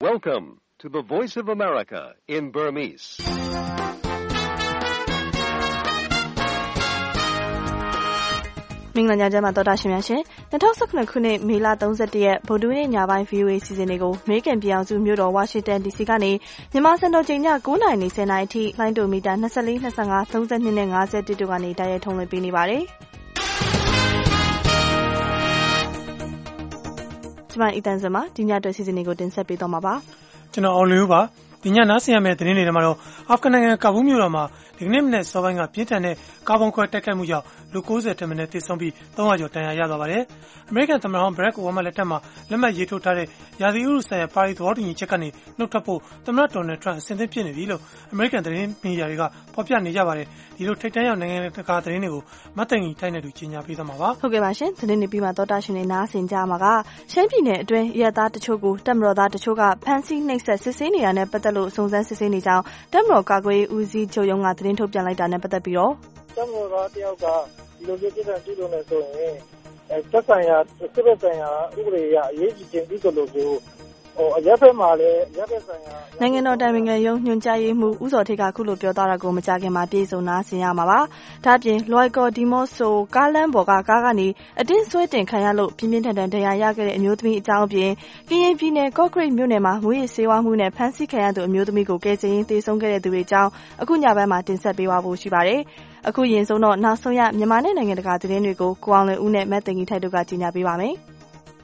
Welcome to the Voice of America in Burmese. ။မင်္ဂလာညချမ်းပါတော်တာရှင်များရှင်2019ခုနှစ်မေလ31ရက်ဗုဒ္ဓနေ့ညပိုင်း VOA စီစဉ်တွေကိုအမေရိကန်ပြည်ထောင်စုမြို့တော်ဝါရှင်တန် DC ကနေမြန်မာစံတော်ချိန်ည9:10နာရီအထိလိုင်းဒိုမီတာ24 25 32နဲ့50တိတို့ကနေတိုက်ရိုက်ထုတ်လွှင့်ပေးနေပါတယ်။ကျွန်မအီတန်စမှာဒီညအတွက်စီစဉ်တွေကိုတင်ဆက်ပေးတော့မှာပါ။ကျွန်တော်အောင်လူပါဒီညနားဆင်ရမယ့်သတင်းတွေထဲမှာတော့အာဖဂန်နိုင်ငံကာဘူးမြို့တော်မှာဒီကနေ့မနေ့စောပိုင်းကပြင်းထန်တဲ့ကာဗွန်ခွဲတိုက်ခိုက်မှုကြောင့်လူ90ထက်မနည်းသေဆုံးပြီး300ကျော်ဒဏ်ရာရသွားပါတယ်။အမေရိကန်သမ္မတဟောင်းဘရက်အိုဘားမားလက်ထက်မှာလက်မှတ်ရေးထိုးထားတဲ့ရာသီဥတုဆိုင်ရာပါရီသဘောတူညီချက်ကနေနှုတ်ထွက်ဖို့သမ္မတဒေါ်နယ်ထရန့်အဆင်သင့်ဖြစ်နေပြီလို့အမေရိကန်သတင်းမီဒီယာတွေကဖော်ပြနေကြပါတယ်။ဒီလိုထိပ်တန်းရောက်နိုင်ငံတကာသတင်းတွေကိုမတ်တိုင်ထိုင်းနဲ့တူကြီးညာပေးသွားမှာပါ။ဟုတ်ကဲ့ပါရှင်သတင်းတွေပြီးမှသောတာရှင်တွေနားဆင်ကြမှာကရှမ်းပြည်နယ်အတွင်းရဲသားတချို့ကိုတပ်မတော်သားတချို့ကဖမ်းဆီးနှိပ်စက်စစ်ဆေးနေတာနဲ့ပတ်သက်လို့စုံစမ်းစစ်ဆေးနေကြောင်းတပ်မတော်ကာကွယ်ရေးဦးစီးချုပ်ရုံးကသတင်းထုတ်ပြန်လိုက်တာနဲ့ပတ်သက်ပြီးတော့တပ်မတော်သားတယောက်ကဒီလိုမျိုးပြည်ထောင်စုလုံးနဲ့ဆိုရင်သက်ဆိုင်ရာစစ်ဘက်ဆိုင်ရာဥပဒေအရအရေးကြီးခြင်းပြုလို့ကိုအရက်ဖက်မှာလည်းရက်ဖက်ဆိုင်ရာနိုင်ငံတော်တိုင်ပင်ခံရုံးညွှန်ကြားရေးမှူးဦးစောထေးကခုလိုပြောသွားတာကိုမကြခင်မှာပြည်စုံနာဆင်ရမှာပါ။ဒါ့အပြင်လွိုက်ကော်ဒီမော့ဆိုကားလမ်းပေါ်ကကားကနေအတင်းဆွဲတင်ခံရလို့ပြင်းပြင်းထန်ထန်ဒဏ်ရာရခဲ့တဲ့အမျိုးသမီးအကြောင်းအပြင်ကရင်ပြည်နယ်ကော့ကရိတ်မြို့နယ်မှာမူးယစ်ဆေးဝါးမှုနဲ့ဖမ်းဆီးခံရသူအမျိုးသမီးကိုကယ်ဆယ်ရင်းသေဆုံးခဲ့တဲ့သူတွေအကြောင်းအခုညပိုင်းမှာတင်ဆက်ပေးဖို့ရှိပါတယ်။အခုရင်ဆုံးတော့နောက်ဆုံးရမြန်မာနဲ့နိုင်ငံတကာသတင်းတွေကိုကိုအောင်လွင်ဦးနဲ့မတ်တင်ကြီးထိုက်တို့ကကြီးညာပေးပါမယ်။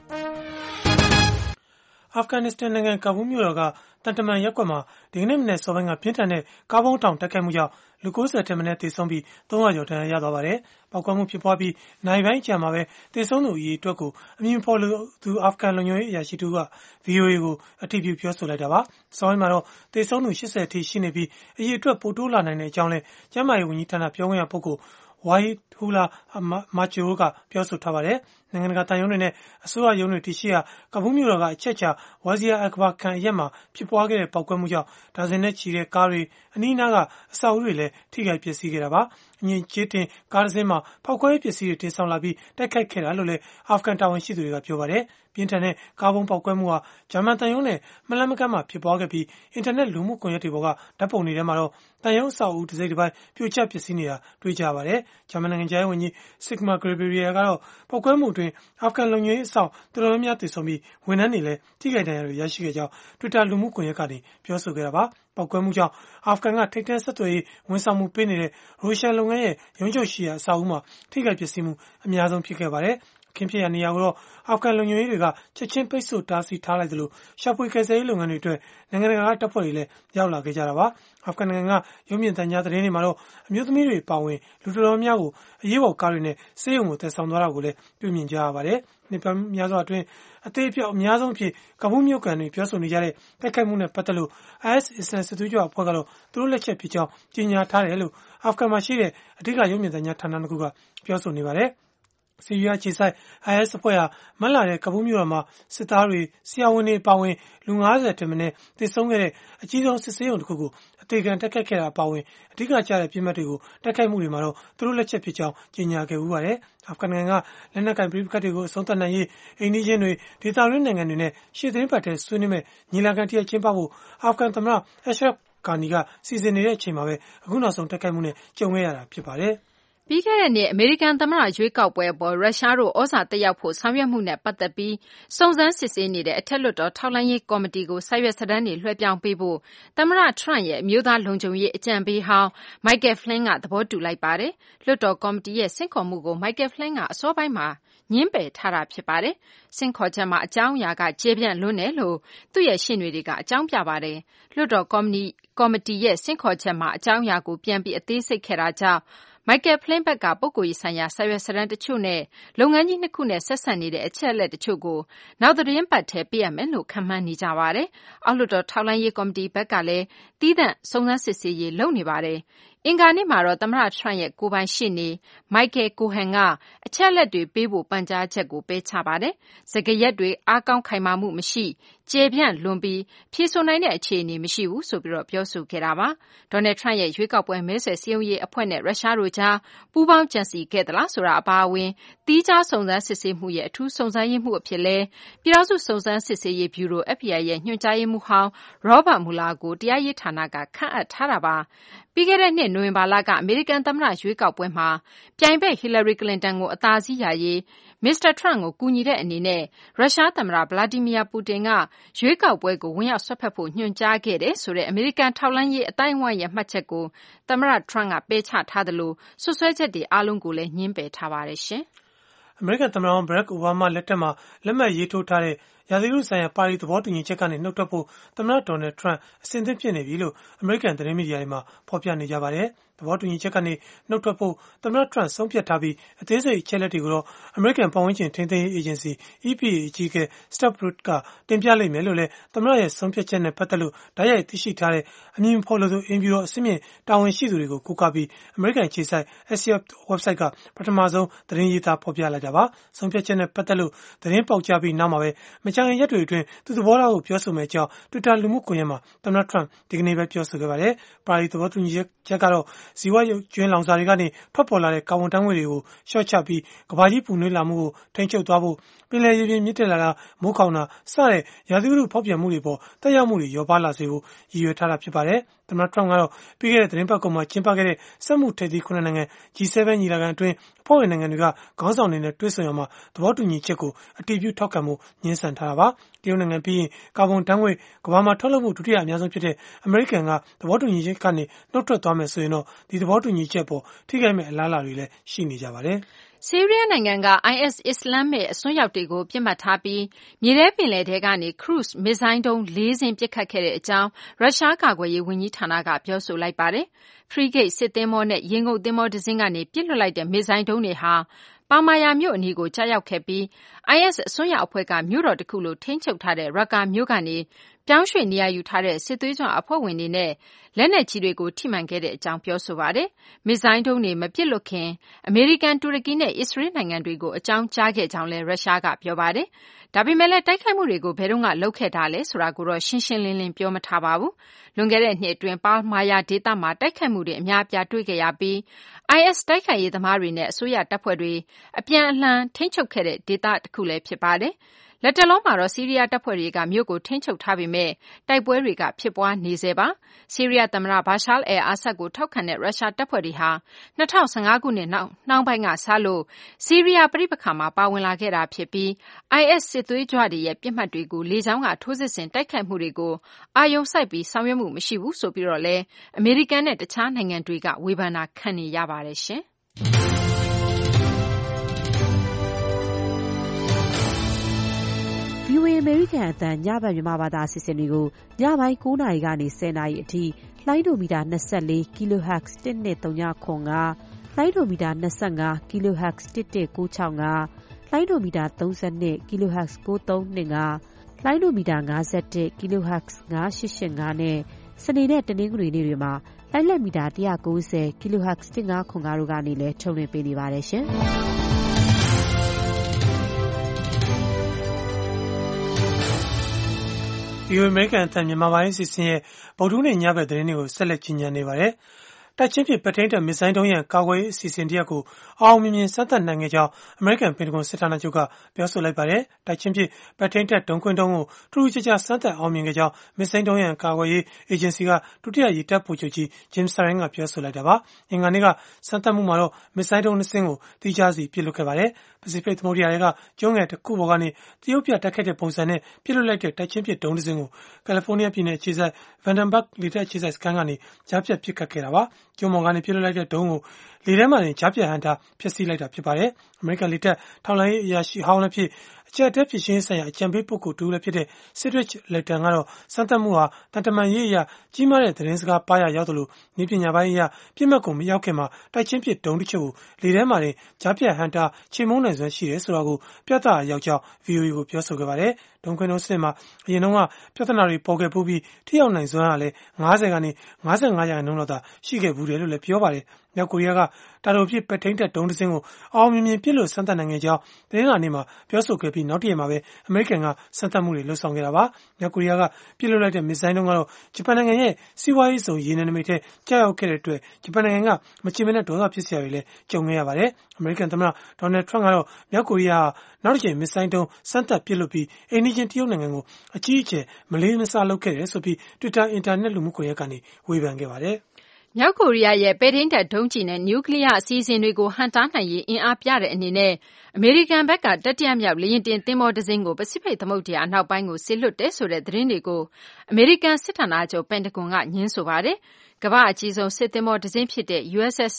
အာဖဂန်နစ္စတန်နိုင်ငံကာဘူးမြို့တော်ကတန်တမန်ရပ်ကွက်မှာဒီကနေ့မနေ့စောပိုင်းကပြင်းထန်တဲ့ကားဘုံတောင်တက်ခိုက်မှုကြောင့်လူ90ထက်မနည်းသေဆုံးပြီး300ကျော်ဒဏ်ရာရသွားပါတယ်။ပေါက်ကွဲမှုဖြစ်ပွားပြီးနိုင်ပိုင်းကြာမှာပဲသေဆုံးသူအရေအတွက်ကိုအမည်ဖော်လို့သူအာဖဂန်လုံခြုံရေးအရာရှိတူက VOA ကိုအတည်ပြုပြောဆိုလိုက်တာပါ။စောပိုင်းမှာတော့သေဆုံးသူ80အထိရှိနေပြီးအရေအတွက်ပိုတိုးလာနိုင်တဲ့အကြောင်းလဲကျန်းမာရေးဝန်ကြီးဌာနပြောခွင့်ရပုဂ္ဂိုလ်ဝါဟီဟူလာမာချိုကပြောဆိုထားပါတယ်။နိုင်ငံတကာတန်ယုံတွေနဲ့အစိုးရရုံးတွေတရှိရာကာဘူးမြို့တော်ကအချက်ချာဝါဇီယာအကဘာခံအရက်မှာဖြစ်ပွားခဲ့တဲ့ပေါက်ကွဲမှုကြောင့်ဒါဇင်နဲ့ချီတဲ့ကားတွေအနီးအနားကအဆောက်အဦတွေလည်းထိခိုက်ပျက်စီးခဲ့တာပါ။အငြင်းကျေးတင်ကားတစ်စင်းမှာဖောက်ခွဲပစ္စည်းတွေတင်ဆောင်လာပြီးတိုက်ခိုက်ခဲ့တာလို့လည်းအာဖဂန်တာဝန်ရှိသူတွေကပြောပါတယ်။ပြင်းထန်တဲ့ကားဘုံပေါက်ကွဲမှုဟာဂျာမန်တန်ယုံနဲ့မလန်မကတ်မှာဖြစ်ပွားခဲ့ပြီးအင်တာနက်လူမှုကွန်ရက်တွေပေါ်ကဓာတ်ပုံတွေထဲမှာတော့တန်ယုံအဆောက်အဦတစ်စိတ်တစ်ပိုင်းပြိုကျပျက်စီးနေတာတွေ့ကြပါတယ်။ဂျာမန်နိုင်ငံသားဝန်ကြီးစစ်မာဂရီဘီရီယာကတော့ပေါက်ကွဲမှုအတွင်းအာဖဂန်လုံခြုံရေးအဆောက်တော်တော်များများတည်ဆုံပြီးဝန်ထမ်းတွေလည်းထိခိုက်ဒဏ်ရာတွေရရှိခဲ့ကြောင်း Twitter လူမှုကွန်ရက်ကနေပြောဆိုခဲ့တာပါ။ပေါက်ကွဲမှုကြောင့်အာဖဂန်ကထိပ်တန်းဆက်သွယ်ရေးဝန်ဆောင်မှုပေးနေတဲ့ရုရှားလုပ်ငန်းရဲ့ရုံးချုပ်ရှိရာအဆောက်အဦမှာထိခိုက်ပျက်စီးမှုအများဆုံးဖြစ်ခဲ့ပါတယ်။အခင်းဖြစ်ရာနေရာကိုတော့အာဖဂန်လုံခြုံရေးတွေကချက်ချင်းပိတ်ဆို့တားဆီးထားလိုက်သလိုရှာဖွေကယ်ဆယ်ရေးလုပ်ငန်းတွေအတွက်နိုင်ငံတကာကတပ်ဖွဲ့တွေလည်းရောက်လာခဲ့ကြတာပါ။အာဖဂန်နိုင်ငံကရုပ်မြင်သံကြားသတင်းတွေမှာတော့အမျိုးသမီးတွေပါဝင်လူတော်တော်များကိုအရေးပေါ်ကားတွေနဲ့ဆေးရုံကိုတည်ဆောင်သွားတာကိုလည်းတွေ့မြင်ကြရပါတယ်။နှစ်ပတ်များစွာအတွင်းအသေးအပြောက်အများဆုံးဖြစ်ကာဘူးမြို့ကန်တွေပြောဆိုနေကြတဲ့တိုက်ခိုက်မှုနဲ့ပတ်သက်လို့ IS အစ္စလာမ်စစ်သွေးကြွအဖွဲ့ကတော့သူတို့လက်ချက်ဖြစ်ကြောင်းကြေညာထားတယ်လို့အာဖဂန်မှာရှိတဲ့အဓိကရုပ်မြင်သံကြားဌာနတစ်ခုကပြောဆိုနေပါတယ်။ဆီးရီးယားခြေဆိုင် IS အဖွဲ့ဟာမတ်လာတဲ့ကာဘူးမြို့တော်မှာစစ်သားတွေဆရာဝန်တွေပါဝင်လူ90ထက်မနည်းသေဆုံးခဲ့တဲ့အကြီးဆုံးစစ်ဆေးရုံတစ်ခုကိုအသေးခံတိုက်ခိုက်ခဲ့တာပါဝင်အဓိကကျတဲ့ပြည်မှတ်တွေကိုတိုက်ခိုက်မှုတွေမှာတော့သူတို့လက်ချက်ဖြစ်ကြောင်းကြေညာခဲ့ဦးပါတယ်။အာဖဂန်နိုင်ငံကလက်နက်ကိုင်ပြည်ပခတ်တွေကိုအဆုံးသတ်နိုင်ရေးအိန္ဒိယတွေဒေသတွင်းနိုင်ငံတွေနဲ့ရှေ့သတင်းပတ်ထဲဆွေးနွေးမဲ့ညီလာခံတရက်ကျင်းပဖို့အာဖဂန်သမ္မတအရှရက်ကာနီကစီစဉ်နေတဲ့အချိန်မှာပဲအခုနောက်ဆုံးတိုက်ခိုက်မှုနဲ့ကြုံခဲ့ရတာဖြစ်ပါတယ်။ပြီးခဲ့တဲ့နှစ်အမေရိကန်သမ္မတရွေးကောက်ပွဲအပေါ်ရုရှားတို့ဩဇာတက်ရောက်ဖို့ဆောင်ရွက်မှုနဲ့ပတ်သက်ပြီးစုံစမ်းစစ်ဆေးနေတဲ့အထက်လွှတ်တော်ထောက်လှမ်းရေးကော်မတီကိုစာရွက်စာတမ်းတွေလွှဲပြောင်းပေးဖို့သမ္မတထရန့်ရဲ့အမျိုးသားလုံခြုံရေးအကြံပေးဟောင်း Michael Flynn ကသဘောတူလိုက်ပါတယ်။လွှတ်တော်ကော်မတီရဲ့ဆင့်ခေါ်မှုကို Michael Flynn ကအစောပိုင်းမှာငြင်းပယ်ထားတာဖြစ်ပါတယ်။ဆင့်ခေါ်ချက်မှာအကြောင်းအရာကကျေပြန့်လွန်းတယ်လို့သူ့ရဲ့ရှေ့နေတွေကအကြောင်းပြပါတယ်။လွှတ်တော်ကော်မတီရဲ့ဆင့်ခေါ်ချက်မှာအကြောင်းအရာကိုပြန်ပြီးအသေးစိတ်ခဲ့တာကြောင့်Michael Flynn ဘက်ကပုဂ္ဂိုလ်ရေးဆိုင်ရာစာရွက်စာတမ်းတချို့နဲ့လုပ်ငန်းကြီး2ခုနဲ့ဆက်စပ်နေတဲ့အချက်အလက်တချို့ကိုနောက်သီတင်းပတ်ထဲပေးရမယ်လို့ခန့်မှန်းနေကြပါတယ်။အောက်လွှတ်တော်ထောက်လှမ်းရေးကော်မတီဘက်ကလည်းသီးသန့်စုံစမ်းစစ်ဆေးရေးလုပ်နေပါတယ်။အင်္ဂါနေ့မှာတော့သမ္မတ Trump ရဲ့ကိုယ်ပိုင်ရှေ့နေ Michael Cohen ကအချက်အလက်တွေပေးဖို့ပန်ကြားချက်ကိုပယ်ချပါတယ်။စကားရပ်တွေအားကောင်းခိုင်မာမှုမရှိ၊ကျယ်ပြန့်လွန်ပြီးဖြေဆိုနိုင်တဲ့အခြေအနေမရှိဘူးဆိုပြီးပြောဆိုခဲ့တာပါ။ Donald Trump ရဲ့ရွေးကောက်ပွဲမဲဆွယ်စည်းရုံးရေးအဖွဲ့နဲ့ရုရှားတို့ကြားပူးပေါင်းကြံစည်ခဲ့သလားဆိုတာအပါအဝင်သီးခြားစုံစမ်းစစ်ဆေးမှုရဲ့အထူးစုံစမ်းရေးမှူးအဖြစ်လည်းပြည်ထောင်စုစုံစမ်းစစ်ဆေးရေးဗျူရို FBI ရဲ့ညွှန်ကြားရေးမှူးဟောင်း Robert Mueller ကိုတရားရေးဌာနကခန့်အပ်ထားတာပါ။ပြီးခဲ့တဲ့နှစ်နိုဝင်ဘာလကအမေရိကန်သမ္မတရွေးကောက်ပွဲမှာပြိုင်ဘက် Hillary Clinton ကိုအသာစီးရရေးMr. Trump ကိုကူညီတဲ့အနေနဲ့ရုရှားသမ္မတ Vladimir Putin ကရွေးကောက်ပွဲကိုဝင်ရောက်စွက်ဖက်ဖို့ညွှန်ကြားခဲ့တယ်ဆိုတဲ့အမေရိကန်ထောက်လှမ်းရေးအသိုင်းအဝိုင်းရဲ့မှတ်ချက်ကိုသမ္မတ Trump ကပယ်ချထားသလိုစွပ်စွဲချက်တွေအားလုံးကိုလည်းငြင်းပယ်ထားပါတယ်။အမေရိကန်သမ္မတဟောင်း Barack Obama လက်ထက်မှာလက်မှတ်ရေးထိုးထားတဲ့ရာသီဥတုဆိုင်ရာပါရီသဘောတူညီချက်ကနေနှုတ်ထွက်ဖို့သမ္မတ Donald Trump အဆင်သင့်ဖြစ်နေပြီလို့အမေရိကန်သတင်းမီဒီယာတွေမှာဖော်ပြနေကြပါတယ်။သဘောတူညီချက်ကနေနှုတ်ထွက်ဖို့သမ္မတ Trump ဆုံးဖြတ်ထားပြီးအသေးစိတ်အချက်လက်တွေကိုတော့အမေရိကန်ပတ်ဝန်းကျင်ထိန်းသိမ်းရေးအေဂျင်စီ EPA အကြီးအကဲ Scott Pruitt ကတင်ပြလိမ့်မယ်လို့လည်းသမ္မတရဲ့ဆုံးဖြတ်ချက်နဲ့ပတ်သက်လို့တိုက်ရိုက်သိရှိထားတဲ့အမည်မဖော်လိုသူအိမ်ဖြူတော်အဆင့်မြင့်တာဝန်ရှိသူတွေကိုကိုးကားပြီးအမေရိကန်အခြေစိုက် Axios website ကပထမဆုံးသတင်းရေးသားဖော်ပြလိုက်တာပါ။ဆုံးဖြတ်ချက်နဲ့ပတ်သက်လို့သတင်းပေါက်ကြားပြီးနောက်မှာပဲမကြာခင်ရက်တွေအတွင်းသူသဘောထားကိုပြောဆိုမယ့်အကြောင်း Twitter လူမှုကွန်ရက်မှာသမ္မတ Trump ဒီကနေ့ပဲပြောဆိုခဲ့ပါတယ်။ပါရီသဘောတူညီချက်ကတော့ဇီဝရုပ်ကြွင်းလောင်စာတွေကနေထွက်ပေါ်လာတဲ့ကာဗွန်ဓာတ်ငွေ့တွေကိုလျှော့ချပြီးကမ္ဘာကြီးပူနွေးလာမှုကိုထိန်းချုပ်သွားဖို့ပင်လယ်ရေပြင်မြင့်တက်လာတာမိုးခေါင်တာစတဲ့ရာသီဥတုဖောက်ပြန်မှုတွေပေါ်သက်ရောက်မှုတွေလျော့ပါးလာစေဖို့ရည်ရွယ်ထားတာဖြစ်ပါတယ်။သမ္မတ Trump ကတော့ပြီးခဲ့တဲ့သတင်းပတ်ကုန်မှာကျင်းပခဲ့တဲ့စက်မှုထိပ်သီး9နိုင်ငံ G7 ညီလာခံအတွင်းအဖွဲ့ဝင်နိုင်ငံတွေကခေါင်းဆောင်တွေနဲ့တွေ့ဆုံရမှာသဘောတူညီချက်ကိုအတည်ပြုထောက်ခံမှုညှင်းဆန်ထားတာပါ။တရုတ်နိုင်ငံပြီးရင်ကာဗွန်ဓာတ်ငွေ့ကမ္ဘာမှာထုတ်လုပ်မှုဒုတိယအများဆုံးဖြစ်တဲ့အမေရိကန်ကသဘောတူညီချက်ကနေနှုတ်ထွက်သွားမယ်ဆိုရင်တော့ဒီသဘောတူညီချက်ပေါ်ထိခိုက်မဲ့အလားအလာတွေလည်းရှိနေကြပါတယ်။ဆီးရီးယားနိုင်ငံက IS အစ္စလာမ်မစ်အစွန်းရောက်တွေကိုပစ်မှတ်ထားပြီးမြေထဲပင်လယ်ထဲကနေခရုဇ်မစ်ဇိုင်းဒုံး4စင်းပစ်ခတ်ခဲ့တဲ့အကြောင်းရုရှားကာကွယ်ရေးဝန်ကြီးဌာနကပြောဆိုလိုက်ပါတယ်။ Frigate စစ်သင်္ဘောနဲ့ရေငုပ်သင်္ဘောတစ်စင်းကနေပစ်လွှတ်လိုက်တဲ့မစ်ဇိုင်းဒုံးတွေဟာပါမာယာမြို့အနီးကိုကြားရောက်ခဲ့ပြီး IS အစွန်းရောက်အဖွဲ့ကမြို့တော်တစ်ခုလိုထိန်းချုပ်ထားတဲ့Raqqaမြို့ကနေပြောင်းရွှေ့နေရာယူထားတဲ့စစ်သွေးကြွအဖွဲ့ဝင်တွေနဲ့လက်နက်ကြီးတွေကိုထိမှန်ခဲ့တဲ့အကြောင်းပြောဆိုပါတယ်။မစ်ဇိုင်းဒုံးတွေမပစ်လွှတ်ခင်အမေရိကန်၊တူရကီနဲ့အစ္စရေးနိုင်ငံတွေကိုအကြောင်းကြားခဲ့ကြောင်းလည်းရုရှားကပြောပါတယ်။ဒါပေမဲ့လည်းတိုက်ခိုက်မှုတွေကိုဘယ်တော့လုပ်ခဲ့တာလဲဆိုတာကိုတော့ရှင်းရှင်းလင်းလင်းပြောမထားပါဘူး။လွန်ခဲ့တဲ့နှစ်အတွင်းပါမာယာဒေသမှာတိုက်ခိုက်မှုတွေအများအပြားတွေ့ခဲ့ရပြီး IS တိုက်ခိုက်ရေးသမားတွေနဲ့အစိုးရတပ်ဖွဲ့တွေအပြန်အလှန်ထိန်းချုပ်ခဲ့တဲ့ဒေသတစ်ခုလည်းဖြစ်ပါတယ်။လက်တလောမှာတော့ဆီးရီးယားတပ်ဖွဲ့တွေကမြို့ကိုထိန်းချုပ်ထားပေမဲ့တိုက်ပွဲတွေကဖြစ်ပွားနေဆဲပါ။ဆီးရီးယားသမ္မတဘာရှားအယ်အာဆတ်ကိုထောက်ခံတဲ့ရုရှားတပ်ဖွဲ့တွေဟာ2015ခုနှစ်နှောင်းပိုင်းကစလို့ဆီးရီးယားပဋိပက္ခမှာပါဝင်လာခဲ့တာဖြစ်ပြီး IS စစ်သွေးကြွတွေရဲ့ပစ်မှတ်တွေကိုလေကြောင်းကထိုးစစ်ဆင်တိုက်ခိုက်မှုတွေကိုအာရုံစိုက်ပြီးဆောင်ရွက်မှုမရှိဘူးဆိုပြီးတော့လည်းအမေရိကန်နဲ့တခြားနိုင်ငံတွေကဝေဖန်တာခံနေရပါတယ်ရှင်။ VOA အမေရိကန်အသံညဘက်မြန်မာဘာသာအစီအစဉ်တွေကိုညပိုင်း9:00 နာရီကနေ10:00 နာရီအထိလိုင်းဒိုမီတာ24 kHz 1239, လိုင်းဒိုမီတာ25 kHz 11965, လိုင်းဒိုမီတာ32 kHz 9325, လိုင်းဒိုမီတာ51 kHz 9885နဲ့စနေနဲ့တနင်္ဂနွေနေ့တွေမှာလိုင်းလက်မီတာ190 kHz 1505တို့ကနေလည်းထုတ်လွှင့်ပေးနေပါတယ်ရှင်။ VOA အမေရိကန်အသံမြန်မာပိုင်းအစီအစဉ်ရဲ့ဗုဒ္ဓဟူးနေ့ညဘက်သတင်းတွေကိုဆက်လက်ကြီးညာနေပါတယ်။တိုက်ချင်းဖြစ်ပဲ့ထိန်းတပ်မစ်ဇိုင်းဒုံးရန်ကာကွယ်ရေးအစီအစဉ်တရပ်ကိုအောင်မြင်မြင်စမ်းသပ်နိုင်ခဲ့ကြောင်းအမေရိကန်ပင်တဂွန်စစ်ဌာနချုပ်ကပြောဆိုလိုက်ပါတယ်။တိုက်ချင်းဖြစ်ပဲ့ထိန်းတပ်ဒုံးခွင်းဒုံးကိုထူးထူးခြားခြားစမ်းသပ်အောင်မြင်ခဲ့ကြောင်းမစ်ဇိုင်းဒုံးရန်ကာကွယ်ရေးအေဂျင်စီကဒုတိယရေတပ်ဗိုလ်ချုပ်ကြီး James Saran ကပြောဆိုလိုက်တာပါ။အင်္ဂါနေ့ကစမ်းသပ်မှုမှာတော့မစ်ဇိုင်းဒုံး2စင်းကိုသီးခြားစီပစ်လွှတ်ခဲ့ပါတယ်။ပစိဖိတ်သမုဒ္ဒရာထဲကကျွန်းငယ်တစ်ခုပေါ်ကနေတရုတ်ပြတိုက်ခိုက်တဲ့ပုံစံနဲ့ပစ်လွှတ်လိုက်တဲ့တိုက်ချင်းဖြစ်ဒုံး2စင်းကိုကယ်လီဖိုးနီးယားပြည်နယ်အခြေစိုက် Vandenberg လေတပ်အခြေစိုက်စခန်းကနေကြားဖြတ်ပစ်ခတ်ခဲ့တာပါ။ကျွန်းပေါ်ကနေပစ်လွှတ်လိုက်တဲ့ဒုံးကိုလေထဲမှာတင်ကြားဖြတ်ဟန့်တာဖျက်ဆီးလိုက်တာဖြစ်ပါတယ်။အမေရိကန်လေတပ်ထောက်လှမ်းရေးအရာရှိဟောင်းလည်းဖြစ်အကြက်တဲဖြစ်ရှင်းဆိုင်ရာအကြံပေးပုဂ္ဂိုလ်တူလည်းဖြစ်တဲ့ Cedric Letton ကတော့စမ်းသပ်မှုဟာတန်တမန်ရေးအရာကြီးမားတဲ့သတင်းစကားပါရရောက်သလိုနည်းပညာပိုင်းအရာပြည့်မှတ်ကိုမရောက်ခင်မှာတိုက်ချင်းပစ်ဒုံးတချို့ကိုလေထဲမှာတင်ကြားဖြတ်ဟန်တာချေမှုန်းနိုင်စွမ်းရှိတယ်ဆိုတာကိုပြသရောက်ကြောင်း VOA ကိုပြောဆိုခဲ့ပါတယ်။ဒုံးခွင်းဒုံးစနစ်မှာအရင်တုန်းကပြဿနာတွေပေါ်ခဲ့ပြီးထိရောက်နိုင်စွမ်းဟာလည်း50ကနေ55%လောက်သာရှိခဲ့ဘူးတယ်လို့လည်းပြောပါတယ်။မြောက်ကိုရီးယားကတာတိုပစ်ပဲထိန်းတပ်ဒုံးတစ်စင်းကိုအောင်မြင်မြင်ပစ်လို့စမ်းသပ်နိုင်ခဲ့ကြောင်းသတင်းလာနေ့မှာပြောဆိုခဲ့ပြီးနောက်တရက်မှာပဲအမေရိကန်ကစမ်းသပ်မှုတွေလှုပ်ဆောင်ခဲ့တာပါ။မြောက်ကိုရီးယားကပစ်လွှတ်လိုက်တဲ့မစ်ဇိုင်းတုံးကတော့ဂျပန်နိုင်ငံရဲ့စီးပွားရေးဆောင်ရေနံနမိတ်ထဲကြားရောက်ခဲ့တဲ့အတွက်ဂျပန်နိုင်ငံကမချေမနဲ့ဒေါသဖြစ်စရာတွေလည်းကြုံခဲ့ရပါတယ်။အမေရိကန်သမ္မတဒေါ်နယ်ထရန့်ကတော့မြောက်ကိုရီးယားဟာနောက်တစ်ချိန်မစ်ဇိုင်းတုံးစမ်းသပ်ပစ်လွှတ်ပြီးအိမ်နီးချင်းတရုတ်နိုင်ငံကိုအကြီးအကျယ်မလေးမစားလုပ်ခဲ့တယ်ဆိုပြီး Twitter အင်တာနက်လူမှုကွန်ရက်ကနေဝေဖန်ခဲ့ပါတယ်။မြောက်ကိုရီးယားရဲ့ပဲ့ထိန်းတပ်ဒုံးကျည်နဲ့နျူကလ িয়ার အစီအစဉ်တွေကိုဟန့်တားနိုင်ရေးအင်အားပြတဲ့အနေနဲ့အမေရိကန်ဘက်ကတတိယမြောက်လေယာဉ်တင်သင်္ဘောတစ်စင်းကိုပစိဖိတ်သမုဒ္ဒရာအနောက်ပိုင်းကိုစေလွှတ်တယ်ဆိုတဲ့သတင်းတွေကိုအမေရိကန်စစ်ဌာနချုပ်ပန်တဂွန်ကငြင်းဆိုပါတယ်။ကမ္ဘာအကြီးဆုံးစစ်သင်္ဘောတစ်စင်းဖြစ်တဲ့ USS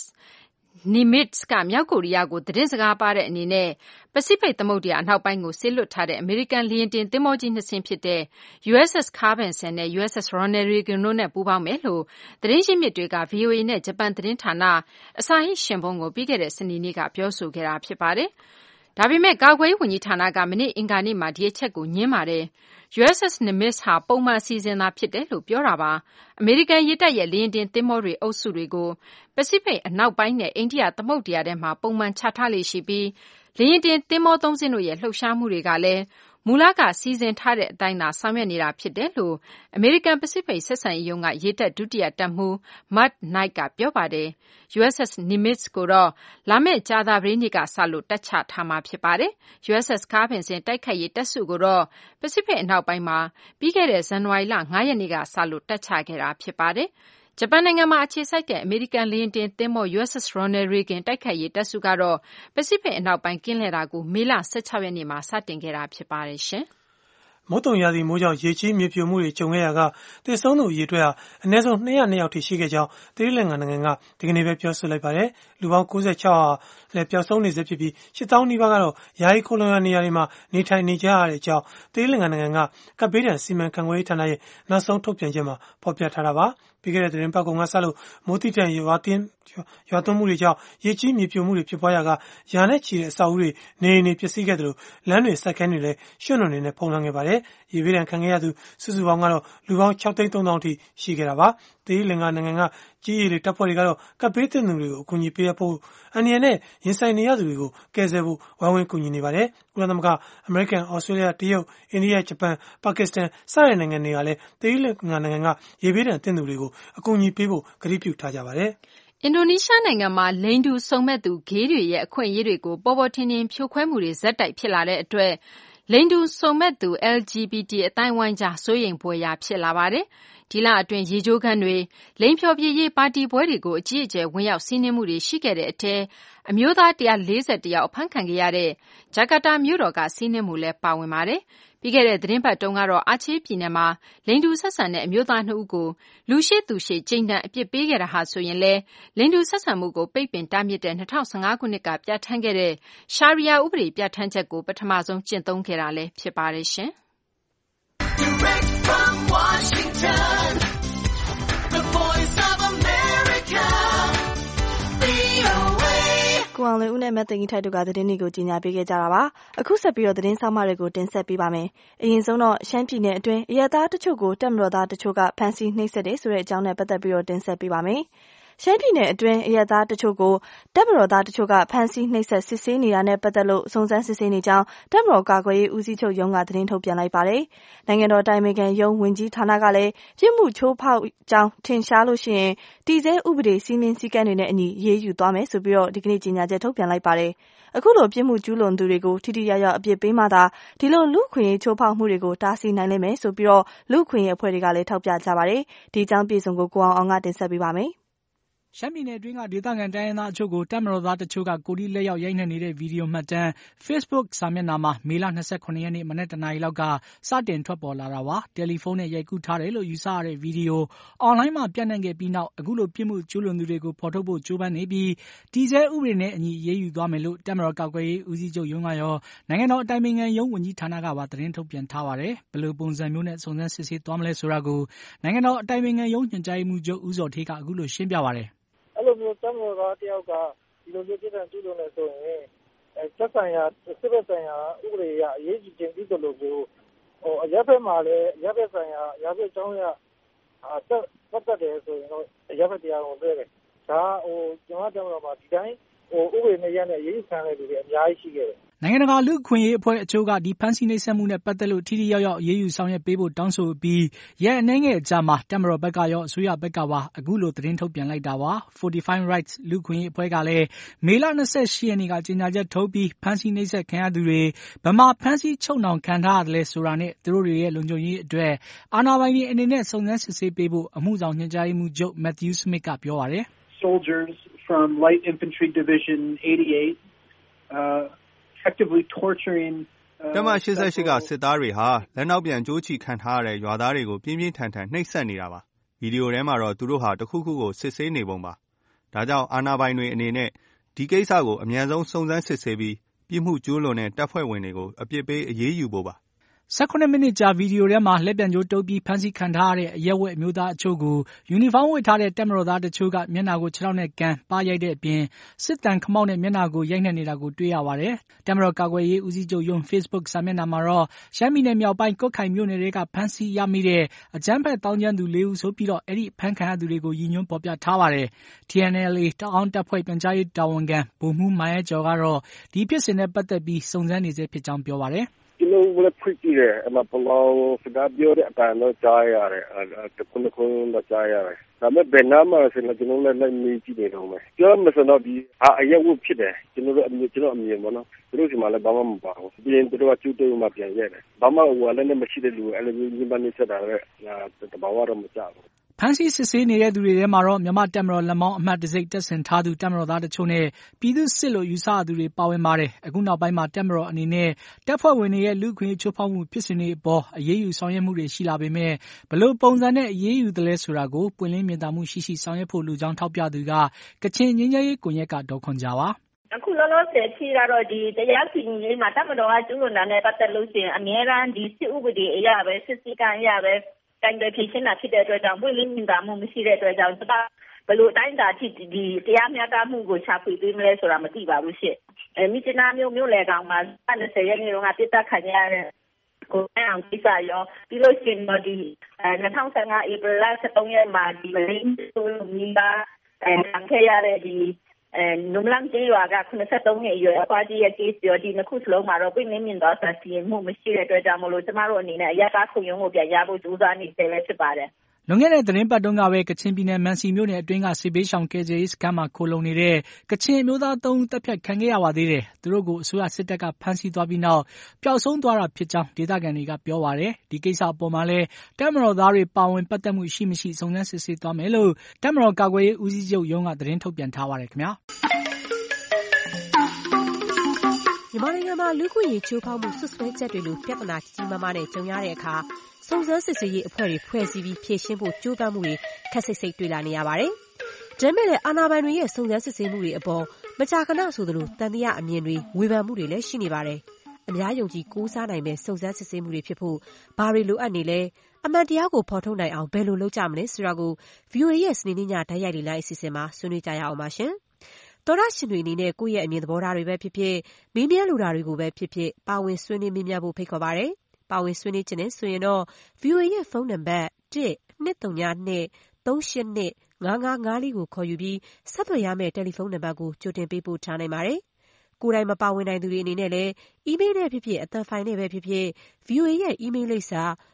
Nimitz ကမြောက်ကိုရီးယားကိုသတင်းစကားပါတဲ့အနေနဲ့ပစိဖိတ်သမုဒ္ဒရာအနောက်ပိုင်းကိုစေလွှတ်ထားတဲ့အမေရိကန်လေယာဉ်တင်သင်္ဘောကြီး2စင်းဖြစ်တဲ့ USS Carl Vinson နဲ့ USS Ronald Reagan တို့နဲ့ပူးပေါင်းမယ်လို့သတင်းရင်းမြစ်တွေက VOA နဲ့ဂျပန်သတင်းဌာန Asahi Shimbun ကိုပြီးခဲ့တဲ့စနေနေ့ကပြောဆိုခဲ့တာဖြစ်ပါတယ်။ဒါပေမဲ့ကာကွယ်ရေးဝန်ကြီးဌာနကမနေ့အင်္ဂါနေ့မှာဒီအချက်ကိုငြင်းပါတယ်။ USS Nimitz ဟာပုံမှန်အစီအစဉ်သာဖြစ်တယ်လို့ပြောတာပါ။အမေရိကန်ရေတပ်ရဲ့လေယာဉ်တင်သင်္ဘောတွေအုပ်စုတွေကိုပစိဖိတ်အနောက်ပိုင်းနဲ့အိန္ဒိယသမုဒ္ဒရာထဲမှာပုံမှန်ချထားလေ့ရှိပြီးလေယာဉ်တင်သင်္ဘော3စင်းတို့ရဲ့လှုပ်ရှားမှုတွေကလည်းမူလကစီစဉ်ထားတဲ့အတိုင်းသာဆောင်ရွက်နေတာဖြစ်တယ်လို့အမေရိကန်ပစိဖိတ်ဆက်ဆံရေးရုံးကရေတပ်ဒုတိယတပ်မှူး Matt Knight ကပြောပါတယ်။ USS Nimitz ကိုတော့လာမယ့်ကြာသပတေးနေ့ကစလို့တပ်ချထားမှာဖြစ်ပါတယ်။ USS Carl Vinson တိုက်ခိုက်ရေးတပ်စုကိုတော့ပစိဖိတ်အနောက်ပိုင်းမှာပြီးခဲ့တဲ့ဇန်နဝါရီလ5ရက်နေ့ကစလို့တပ်ချခဲ့တာဖြစ်ပါတယ်။ဂျပန်နိုင်ငံမှာအခြေစိုက်တဲ့အမေရိကန်လေယာဉ်တင်သင်္ဘော USS Ronald Reagan တိုက်ခိုက်ရေးတပ်စုကတော့ပစိဖိတ်အနောက်ပိုင်းကင်းလှည့်တာကိုမေလ16ရက်နေ့မှာစတင်ခဲ့တာဖြစ်ပါတယ်ရှင်။မုတ်တုံရာသီမိုးကြောင့်ရေကြီးမြေပြိုမှုတွေကြုံခဲ့ရကသေဆုံးသူအရေအတွက်ဟာအနည်းဆုံး202ယောက်ထိရှိခဲ့ကြောင်းသီရိလင်္ကာနိုင်ငံကဒီကနေ့ပဲပြောဆိုလိုက်ပါတယ်။လူပေါင်း96ဟာလည်းပျောက်ဆုံးနေဆဲဖြစ်ပြီး8000နီးပါးကတော့ယာယီခိုလုံရနေရာတွေမှာနေထိုင်နေကြရတဲ့အကြောင်းသီရိလင်္ကာနိုင်ငံကကပ်ဘေးဒဏ်စီမံခန့်ခွဲရေးဌာနရဲ့နောက်ဆုံးထုတ်ပြန်ချက်မှာဖော်ပြထားတာပါ။ပြီးခဲ့တဲ့သတင်းပတ်ကုန်ကစလို့မိုးတိတန်ရွာသွန်းမှုတွေကြောင့်ရေကြီးမြေပြိုမှုတွေဖြစ်ပွားရာကရာနဲ့ချီတဲ့အဆောက်အဦတွေနေအိမ်တွေပျက်စီးခဲ့သလိုလမ်းတွေစိုက်ခင်းတွေလည်းရွှံ့နွံတွေနဲ့ဖုံးလွှမ်းခဲ့ပါတယ်။ရေဘေးဒဏ်ခံခဲ့ရသူစုစုပေါင်းကတော့လူပေါင်း6,300,000အထိရှိခဲ့တာပါ။သီရိလင်္ကာနိုင်ငံကကြီးရေတပ်ဖွဲ့တွေကတော့ကပ်ဘေးသင့်သူတွေကိုအကူအညီပေးရဖို့အန္တရာယ်နဲ့ရင်ဆိုင်နေရသူတွေကိုကယ်ဆယ်ဖို့ဝိုင်းဝန်းကူညီနေပါတယ်။ကုလသမဂ္ဂအမေရိကန်ဩစတြေးလျတရုတ်အိန္ဒိယဂျပန်ပါကစ္စတန်စတဲ့နိုင်ငံတွေကလည်းသီရိလင်္ကာနိုင်ငံကရေဘေးဒဏ်သင့်သူတွေကိုအကူအညီပေးဖို့ကတိပြုထားကြပါတယ်။အင်ဒိုနီးရှားနိုင်ငံမှာလိင်တူစုံမက်သူဂေးတွေရဲ့အခွင့်အရေးတွေကိုပေါ်ပေါ်ထင်ထင်ဖြိုခွဲမှုတွေဇက်တိုက်ဖြစ်လာတဲ့အတွက်လိင်တူစုံမက်သူ LGBT အသိုင်းအဝိုင်းကြားစိုးရိမ်ဖွယ်ရာဖြစ်လာပါတယ်။ဒီလအတွင်းရေကြိုးခန်းတွေလိင်ဖျော်ဖြေရေးပါတီပွဲတွေကိုအကြီးအကျယ်ဝင်ရောက်စီးနင်းမှုတွေရှိခဲ့တဲ့အထဲအမျိုးသား141ယောက်အဖမ်းခံခဲ့ရတဲ့ဂျကာတာမြို့တော်ကစီးနင်းမှုလည်းပါဝင်ပါတယ်။ပြီးခဲ့တဲ့သတင်းပတ်တုန်းကတော့အာချေးပြည်နယ်မှာလိင်တူဆက်ဆံတဲ့အမျိုးသား2ဦးကိုလူရှိသူရှိကြိမ်တန်းအပြစ်ပေးခဲ့တာဟာဆိုရင်လည်းလိင်တူဆက်ဆံမှုကိုပိတ်ပင်တားမြစ်တဲ့2015ခုနှစ်ကပြဋ္ဌာန်းခဲ့တဲ့ရှာရီယာဥပဒေပြဋ္ဌာန်းချက်ကိုပထမဆုံးကျင့်သုံးခဲ့တာလည်းဖြစ်ပါတယ်ရှင်။ Direct from Washington, the voice of America, VOA ကိုအောင်လွင်ဦးနဲ့မသိင်ကြီးထိုက်တို့ကသတင်းတွေကိုကြီးညာပေးခဲ့ကြတာပါ။အခုဆက်ပြီးတော့သတင်းဆောင်မတွေကိုတင်ဆက်ပေးပါမယ်။အရင်ဆုံးတော့ရှမ်းပြည်နယ်အတွင်းအရက်သားတချို့ကိုတပ်မတော်သားတချို့ကဖမ်းဆီးနှိပ်စက်တယ်ဆိုတဲ့အကြောင်းနဲ့ပတ်သက်ပြီးတော့တင်ဆက်ပေးပါမယ်။ရှမ်းပြည်နယ်အတွင်းအရက်သားတချို့ကိုတပ်မတော်သားတချို့ကဖမ်းဆီးနှိပ်စက်စစ်ဆေးနေတာနဲ့ပတ်သက်လို့စုံစမ်းစစ်ဆေးနေကြောင်းတပ်မတော်ကာကွယ်ရေးဦးစီးချုပ်ရုံးကသတင်းထုတ်ပြန်လိုက်ပါတယ်။နိုင်ငံတော်တိုင်ပင်ခံရုံးဝန်ကြီးဌာနကလည်းပြစ်မှုချိုးဖောက်ကြောင်းထင်ရှားလို့ရှိရင်တည်ဆဲဥပဒေစည်းမျဉ်းစည်းကမ်းတွေနဲ့အညီရေးယူသွားမယ်ဆိုပြီးတော့ဒီကနေ့ကြေညာချက်ထုတ်ပြန်လိုက်ပါတယ်။အခုလိုပြစ်မှုကျူးလွန်သူတွေကိုထိထိရောက်ရောက်အပြစ်ပေးမှသာဒီလိုလူခွင့်ရေးချိုးဖောက်မှုတွေကိုတားဆီးနိုင်လိမ့်မယ်ဆိုပြီးတော့လူခွင့်ရေးအဖွဲ့တွေကလည်းထောက်ပြကြပါတယ်။ဒီအကြောင်းပြည်စုံကိုအောင်ကတင်ဆက်ပေးပါမယ်။ရှမ်းပြည်နယ်အတွင်းကဒေသခံတိုင်းရင်းသားအချို့ကိုတပ်မတော်သားတချို့ကကိုယ်တီးလက်ရောက်ရိုက်နှက်နေတဲ့ဗီဒီယိုမှတ်တမ်း Facebook စာမျက်နှာမှာမေလ29ရက်နေ့မနက်တနာရီလောက်ကစတင်ထွက်ပေါ်လာတာပါ။တယ်လီဖုန်းနဲ့ရိုက်ကူးထားတယ်လို့ယူဆရတဲ့ဗီဒီယိုအွန်လိုင်းမှာပြန့်နှံ့ခဲ့ပြီးနောက်အခုလိုပြစ်မှုကျူးလွန်သူတွေကိုဖော်ထုတ်ဖို့ကြိုးပမ်းနေပြီးတည်ဆဲဥပဒေနဲ့အညီအရေးယူသွားမယ်လို့တပ်မတော်ကာကွယ်ရေးဦးစီးချုပ်ရုံးကရောနိုင်ငံတော်အတိုင်ပင်ခံရုံးဝန်ကြီးဌာနကပါသတင်းထုတ်ပြန်ထားပါတယ်။ဘယ်လိုပုံစံမျိုးနဲ့စုံစမ်းစစ်ဆေးသွားမလဲဆိုတာကိုနိုင်ငံတော်အတိုင်ပင်ခံရုံးညွှန်ကြားရေးမှူးချုပ်ဦးဇော်ဌေးကအခုလိုရှင်းပြပါတယ်။အဲ့လိုမျိုးတပ်မတော်သားတယောက်ကဒီလိုမျိုးပြစ်ဒဏ်ကျူးလွန်နေဆိုရင်သက်ဆိုင်ရာစစ်ဘက်ဆိုင်ရာဥပဒေအရအရေးကြီးခြင်းပြီးသလိုမျိုးအရပ်ဘက်မှာလည်းအရပ်ဘက်ဆိုင်ရာရာဇဝတ်ကြောင်းရပတ်သက်တယ်ဆိုရင်တော့အရပ်ဘက်တရားကိုလွှဲတယ်။ဒါကျွန်တော်တို့မှာဒီတိုင်းဥပဒေနဲ့ရတဲ့အရေးခံရတဲ့လူတွေအများကြီးရှိခဲ့တယ်နိုင်ငံတကာလူ့အခွင့်အရေးအဖွဲ့အချို့ကဒီဖမ်းဆီးနှိပ်စက်မှုနဲ့ပတ်သက်လို့ထိထိရောက်ရောက်အရေးယူဆောင်ရွက်ပေးဖို့တောင်းဆိုပြီးရက်အနည်းငယ်အကြာမှာတပ်မတော်ဘက်ကရောအစိုးရဘက်ကပါအခုလိုသတင်းထုတ်ပြန်လိုက်တာပါ45 Rights လူ့အခွင့်အရေးအဖွဲ့ကလည်းမေလ28ရက်နေ့ကကြေညာချက်ထုတ်ပြီးဖမ်းဆီးနှိပ်စက်ခံရသူတွေဘယ်မှာဖမ်းဆီးချုပ်နှောင်ခံထားရတယ်လဲဆိုတာနဲ့သူတို့တွေရဲ့လုံခြုံရေးအတွက်အာဏာပိုင်တွေအနေနဲ့စုံစမ်းစစ်ဆေးပေးဖို့အမှုဆောင်ညွှန်ကြားရေးမှူးချုပ် Matthew Smith ကပြောပါတယ် Soldiers from Light Infantry Division 88 effectively torturing တပ်မ88ကစစ်သားတွေဟာလက်နောက်ပြန်ကြိုးချီခံထားရတဲ့ရွာသားတွေကိုပြင်းပြင်းထန်ထန်နှိပ်စက်နေတာပါဗီဒီယိုထဲမှာတော့သူတို့ဟာတခုခုကိုစစ်ဆေးနေပုံပါဒါကြောင့်အာဏာပိုင်တွေအနေနဲ့ဒီကိစ္စကိုအမြန်ဆုံးစုံစမ်းစစ်ဆေးပြီးပြစ်မှုကျူးလွန်တဲ့တပ်ဖွဲ့ဝင်တွေကိုအပြစ်ပေးအရေးယူဖို့ပါ 18မိနစ်ကြာဗီဒီယိုထဲမှာလက်ပြန်ကြိုးတုပ်ပြီးဖမ်းဆီးခံထားရတဲ့အရက်ဝတ်အမျိုးသားအချို့ကိုယူနီဖောင်းဝတ်ထားတဲ့တပ်မတော်သားတချို့ကမျက်နှာကိုခြေထောက်နဲ့ကန်ပါရိုက်တဲ့အပြင်စစ်တမ်းခမောက်နဲ့မျက်နှာကိုရိုက်နှက်နေတာကိုတွေ့ရပါတယ်။တပ်မတော်ကာကွယ်ရေးဦးစီးချုပ်ရုံး Facebook စာမျက်နှာမှာတော့ရှမ်းပြည်နယ်မြောက်ပိုင်းကွတ်ခိုင်မြို့နယ်တွေကဖမ်းဆီးရမိတဲ့အကြမ်းဖက်တောင်းကျမ်းသူ4ဦးဆိုပြီးတော့အဲ့ဒီဖမ်းခံရသူတွေကိုရည်ညွှန်းဖော်ပြထားပါတယ်။ TNLA တအောင်းတပ်ဖွဲ့ပြန်ကြားရေးတာဝန်ခံဗိုလ်မှူးမိုင်းရဲကျော်ကတော့ဒီဖြစ်စဉ်နဲ့ပတ်သက်ပြီးစုံစမ်းနေဆဲဖြစ်ကြောင်းပြောပါတယ်။ကျွန်တော်လည်းဖွင့်ကြည့်တယ်အမပလောစကားပြောတဲ့အတိုင်းတော့ကြားရတယ်တခုတော့ကြားရတယ်ဒါပေမဲ့ဘယ်နာမှာဆိုတော့ကျွန်တော်လည်းလိုက်မေးကြည့်နေတော့မယ်ပြောမှဆိုတော့ဒီအရက်ဝတ်ဖြစ်တယ်ကျွန်တော်အမြင်ပေါ့နော်သူတို့စီမှာလည်းဘာမှမပါဘူးပြီးရင်သူတို့ကကျူးတုံးမှပြန်ရက်တယ်ဘာမှဟိုလည်းမရှိတဲ့လူအဲ့လိုမျိုးညှိနှိုင်းဆက်တာလည်းတဘာဝတော့မကြဘူးဖမ်းဆီးစစ်ဆေးနေတဲ့သူတွေထဲမှာတော့မြန်မာတပ်မတော်လက်မောင်းအမှတ်တစိတ်တပ်ဆင်ထားသူတပ်မတော်သားတချို့နဲ့ပြည်သူ့စစ်လို့ယူဆရသူတွေပါဝင်ပါတယ်။အခုနောက်ပိုင်းမှာတပ်မတော်အနေနဲ့တပ်ဖွဲ့ဝင်တွေရဲ့လူ့အခွင့်အရေးချိုးဖောက်မှုဖြစ်စဉ်တွေအပေါ်အရေးယူဆောင်ရွက်မှုတွေရှိလာပေမဲ့ဘယ်လိုပုံစံနဲ့အရေးယူသလဲဆိုတာကိုပွင့်လင်းမြင်သာမှုရှိရှိဆောင်ရွက်ဖို့လိုကြောင်းထောက်ပြသူကကချင်ငြိမ်းချမ်းရေးကွန်ရက်ကဒေါ်ခွန်ဂျာပါအခုလောလောဆယ်ဖြေတော့ဒီတရားစီရင်ရေးမှာတပ်မတော်ကကျူးလွန်တာနဲ့ပတ်သက်လို့ရှိရင်အများအားဒီစစ်ဥပဒေအရပဲစစ်စည်းကမ်းအရပဲတိုင်တယ်ဖြေရှင်းတာဖြစ်တဲ့အတွက်ကြောင့်ပွင့်လင်းမြင်သာမှုမရှိတဲ့အတွက်ကြောင့်ဘယ်လိုတိုင်းတာဖြစ်ဒီတရားမျှတမှုကိုရှာဖွေပေးမလဲဆိုတာမသိပါဘူးရှင့်မိချနာမျိုးလေကောင်မှာ20ရက်နေ့တုန်းကပြစ်တက်ခံရတဲ့ကိုအောင်ကိစ္စရောပြီးလို့ရှိရင်တော့ဒီ2015 April 23ရက်မှာဒီမင်းတို့မိဘခံခဲ့ရတဲ့ဒီနုံလန်းကျေးရွာက83နှစ်အရွယ်အဖွားကြီးရဲ့ case ရောဒီနှစ်ခုစလုံးမှာတော့ပြင်းမြင့်သောဆက်စီမှုမရှိတဲ့အတွက်ကြောင့်မလို့ကျမတို့အနေနဲ့အရကားခုံရုံးကိုပြန်ရဖို့ကြိုးစားနေတယ်ပဲဖြစ်ပါတယ်လွန်ခဲ့တဲ့သတင်းပတ်တုန်းကပဲကချင်ပြည်နယ်မန်စီမြို့နယ်အတွင်းကစစ်ဘေးရှောင်ကယ်ဆယ်ရေးစခန်းမှာခိုလုံနေတဲ့ကချင်အမျိုးသား3ဦးတပ်ဖြတ်ခံခဲ့ရပါသေးတယ်။သူတို့ကိုအစိုးရစစ်တပ်ကဖမ်းဆီးသွားပြီးနောက်ပျောက်ဆုံးသွားတာဖြစ်ကြောင်းဒေသခံတွေကပြောပါတယ်။ဒီကိစ္စအပေါ်မှာလည်းတပ်မတော်သားတွေပါဝင်ပတ်သက်မှုရှိမရှိစုံစမ်းစစ်ဆေးသွားမယ်လို့တပ်မတော်ကာကွယ်ရေးဦးစီးချုပ်ရုံးကသတင်းထုတ်ပြန်ထားပါတယ်ခင်ဗျာ။မြန်မာနိုင်ငံမှာလူ့အခွင့်အရေးချိုးဖောက်မှုဆွဆွဲချက်တွေလိုပြဿနာကြီးကြီးမားမားနဲ့ကြုံရတဲ့အခါစုံစမ်းစစ်ဆေးရေးအဖွဲ့တွေဖွဲ့စည်းပြီးဖြေရှင်းဖို့ကြိုးပမ်းမှုတွေခက်စိတ်တွေ့လာနေရပါတယ်။ဒါပေမဲ့လည်းအာဏာပိုင်တွေရဲ့စုံစမ်းစစ်ဆေးမှုတွေအပေါ်မကြာခဏဆိုသလိုတန်တရားအမြင်တွေဝေဖန်မှုတွေလည်းရှိနေပါတယ်။အများယုံကြည်ကိုးစားနိုင်မဲ့စုံစမ်းစစ်ဆေးမှုတွေဖြစ်ဖို့ဘာတွေလိုအပ်နေလဲအမှန်တရားကိုဖော်ထုတ်နိုင်အောင်ဘယ်လိုလုပ်ကြမလဲဆိုတာကို VOA ရဲ့စနေနေ့ညဓာတ်ရိုက်လေ့လာအစီအစဉ်မှာဆွေးနွေးကြရအောင်ပါရှင်။တော်ရရှင်တွေအနေနဲ့ကိုယ့်ရဲ့အမြင်သဘောထားတွေပဲဖြစ်ဖြစ်မေးမြန်းလိုတာတွေကိုပဲဖြစ်ဖြစ်ပါဝင်ဆွေးနွေးမေးမြန်းဖို့ဖိတ်ခေါ်ပါတယ်။ပါဝင်ဆွေးနွေးခြင်းနဲ့ဆိုရင်တော့ VOA ရဲ့ဖုန်းနံပါတ် 1-202-382-5554ကိုခေါ်ယူပြီးဆက်သွယ်ရမယ့်တယ်လီဖုန်းနံပါတ်ကိုကြိုတင်ပေးပို့ထားနိုင်ပါတယ်။ကိုယ်တိုင်မပါဝင်နိုင်သူတွေအနေနဲ့လည်းအီးမေးလ်နဲ့ဖြစ်ဖြစ်အသံဖိုင်နဲ့ပဲဖြစ်ဖြစ် VOA ရဲ့အီးမေးလ်လိပ်စာ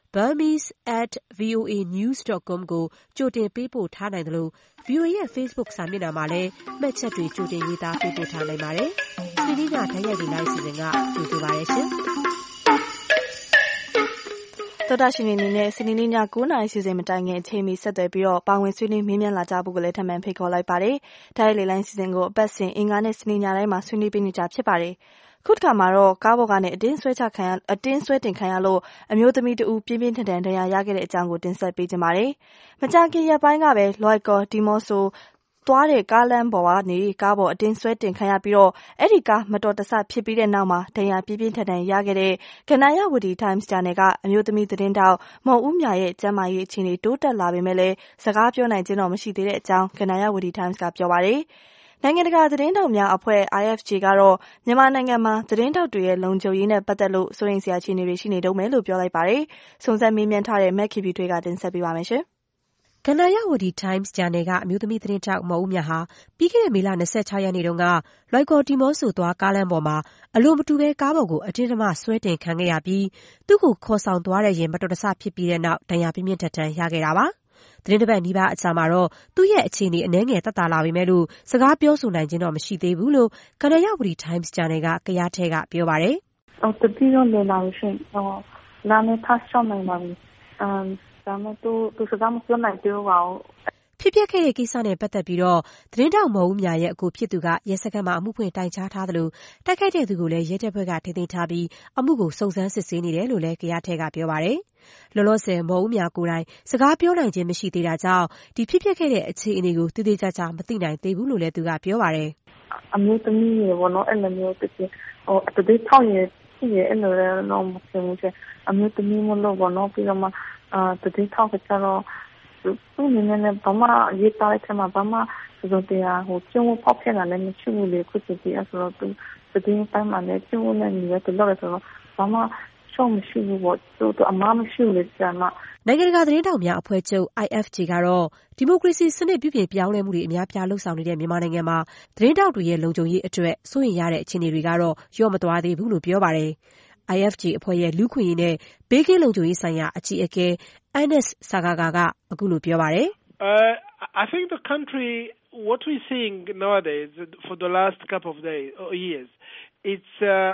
burmese@voanews.com ကိုကြိုတင်ပေးပို့ထားနိုင်တယ်လို့ VOA ရဲ့ Facebook စာမျက်နှာမှာလည်းမှတ်ချက်တွေကြိုတင်ရေးသားပေးပို့ထားနိုင်ပါတယ်။ဒီနေ့ညဓာတ်ရိုက်လေ့လာအစီအစဉ်ကကြိုဆိုပါရစေ။သောတာရှင်အနေနဲ့စနေနေ့ည9:00 နာရီစီစဉ်မတိုင်ခင်အချိန်မီဆက်သွယ်ပြီးတော့ပါဝင်ဆွေးနွေးမေးမြန်းလာကြဖို့ကိုလည်းထပ်မံဖိတ်ခေါ်လိုက်ပါတယ်။ဒါရဲ့လေလိုင်းစီစဉ်ကိုအပတ်စဉ်အင်္ဂါနဲ့စနေညတိုင်းမှာဆွေးနွေးပေးနေကြဖြစ်ပါတယ်။ခုတစ်ခါမှာတော့ကားပေါ်ကနေအတင်းဆွဲတင်ခံရလို့အမျိုးသမီးတဦးပြင်းပြင်းထန်ထန်ဒဏ်ရာရခဲ့တဲ့အကြောင်းကိုတင်ဆက်ပေးကြပါမယ်။မကြာခင်ရက်ပိုင်းကပဲလွိုက်ကော်ဒီမော့ဆိုသွားတဲ့ကားလမ်းပေါ်ကနေကားပေါ်အတင်းဆွဲတင်ခံရပြီးတော့အဲ့ဒီကားမတော်တဆဖြစ်ပြီးတဲ့နောက်မှာဒဏ်ရာပြင်းပြင်းထန်ထန်ရခဲ့တဲ့ကနယဝတီ Times ဂျာနယ်ကအမျိုးသမီးသတင်းတောက်မော်ဦးမြရဲ့ကျန်းမာရေးအခြေအနေတိုးတက်လာပေမဲ့လည်းစကားပြောနိုင်ခြင်းတော့မရှိသေးတဲ့အကြောင်းကနယဝတီ Times ကပြောပါတယ်။နိုင်ငံတကာသတင်းတောက်များအဖွဲ့ IFJ ကတော့မြန်မာနိုင်ငံမှာသတင်းတောက်တွေရဲ့လုံခြုံရေးနဲ့ပတ်သက်လို့စိုးရိမ်စရာအခြေအနေတွေရှိနေတုန်းပဲလို့ပြောလိုက်ပါတယ်။စုံစမ်းမေးမြန်းထားတဲ့မက်ခီဘီထွေးကတင်ဆက်ပေးပါမယ်။ကနယဝတီ Times ဂျာနယ်ကအမျိုးသမီးသတင်းတောက်မော်ဦးမြဟာပြီးခဲ့တဲ့မေလ26ရက်နေ့တုန်းကလွိုက်ကော်ဒီမော့ဆိုသွားကားလမ်းပေါ်မှာအလိုမတူပဲကားပေါ်ကိုအတင်းအဓမ္မဆွဲတင်ခံခဲ့ရပြီးသူ့ကိုခေါ်ဆောင်သွားတဲ့ရင်မတော်တဆဖြစ်ပြီးတဲ့နောက်ဒဏ်ရာပြင်းပြင်းထန်ထန်ရခဲ့တာပါ။သတင်းတစ်ပတ်နီးပါးအကြာမှာတော့သူ့ရဲ့အခြေအနေအနည်းငယ်သက်သာလာပေမဲ့လို့စကားပြောဆိုနိုင်ခြင်းတော့မရှိသေးဘူးလို့ကနယဝတီ Times ဂျာနယ်ကကရားထဲကပြောပါတယ်။တပီတော့လေလာရှင်လာနေဖတ်ရှောင်းနိုင်ပါဘူး။ဒါမှသူစကားမပြောနိုင်သေးပါဘူး။ဖြစ်ပျက်ခဲ့တဲ့ကိစ္စနဲ့ပတ်သက်ပြီးတော့သတင်းတောက်မော်ဦးမြရဲ့အကိုဖြစ်သူကရဲစခန်းမှာအမှုဖွင့်တိုင်ကြားထားသလိုတိုက်ခိုက်တဲ့သူကိုလည်းရဲတပ်ဖွဲ့ကထိန်းသိမ်းထားပြီးအမှုကိုစုံစမ်းစစ်ဆေးနေတယ်လို့လည်းကရားထဲကပြောပါတယ်။လောလောဆယ်မော်ဦးမြကိုယ်တိုင်စကားပြောနိုင်ခြင်းမရှိသေးတာကြောင့်ဒီဖြစ်ပျက်ခဲ့တဲ့အခြေအနေကိုတိတိကျကျမသိနိုင်သေးဘူးလို့လည်းသူကပြောပါတယ်။အမျိုးသမီးရေဘောနော်အဲ့လိုမျိုးတစ်ချက်တတိထောင်ရဲ့ဖြစ်ရဲ့အဲ့လိုတော့မဖြစ်ဘူး။အမျိုးသမီးမလို့ဘောနော်ပြီးတော့မှတတိထောင်ကကျတော့သူ့အနေနဲ့ဘာမှရေးသားတဲ့ထဲမှာဘာမှဆိုတရားကျုံပေါက်ဖြစ်လာလည်းမရှိဘူးလေခုစီအဲ့ဆိုတော့သူသတင်းပိုင်းမှာလည်းကျုံနဲ့နေတယ်လို့လည်းဆိုတော့ဘာမှရှုံးမရှိဘူးပေါ့သူအမားမရှိဘူးလေဆရာမနိုင်ငံတကာသတင်းတောက်များအဖွဲ့ချုပ် IFJ ကတော့ဒီမိုကရေစီစနစ်ပြုပြင်ပြောင်းလဲမှုတွေအများပြားလှုပ်ဆောင်နေတဲ့မြန်မာနိုင်ငံမှာသတင်းတောက်တွေရဲ့လုံခြုံရေးအတွက်စိုးရိမ်ရတဲ့အခြေအနေတွေကတော့လျော့မသွားသေးဘူးလို့ပြောပါတယ်။ IFJ အဖွဲ့ရဲ့လူ့ခွင့်ရေးနဲ့ဘေးကင်းလုံခြုံရေးဆိုင်ရာအကြီးအကဲ Anis Sagaga ကအခုလိုပြောပါတယ် I think the country what we seeing nowadays for the last couple of days or years it's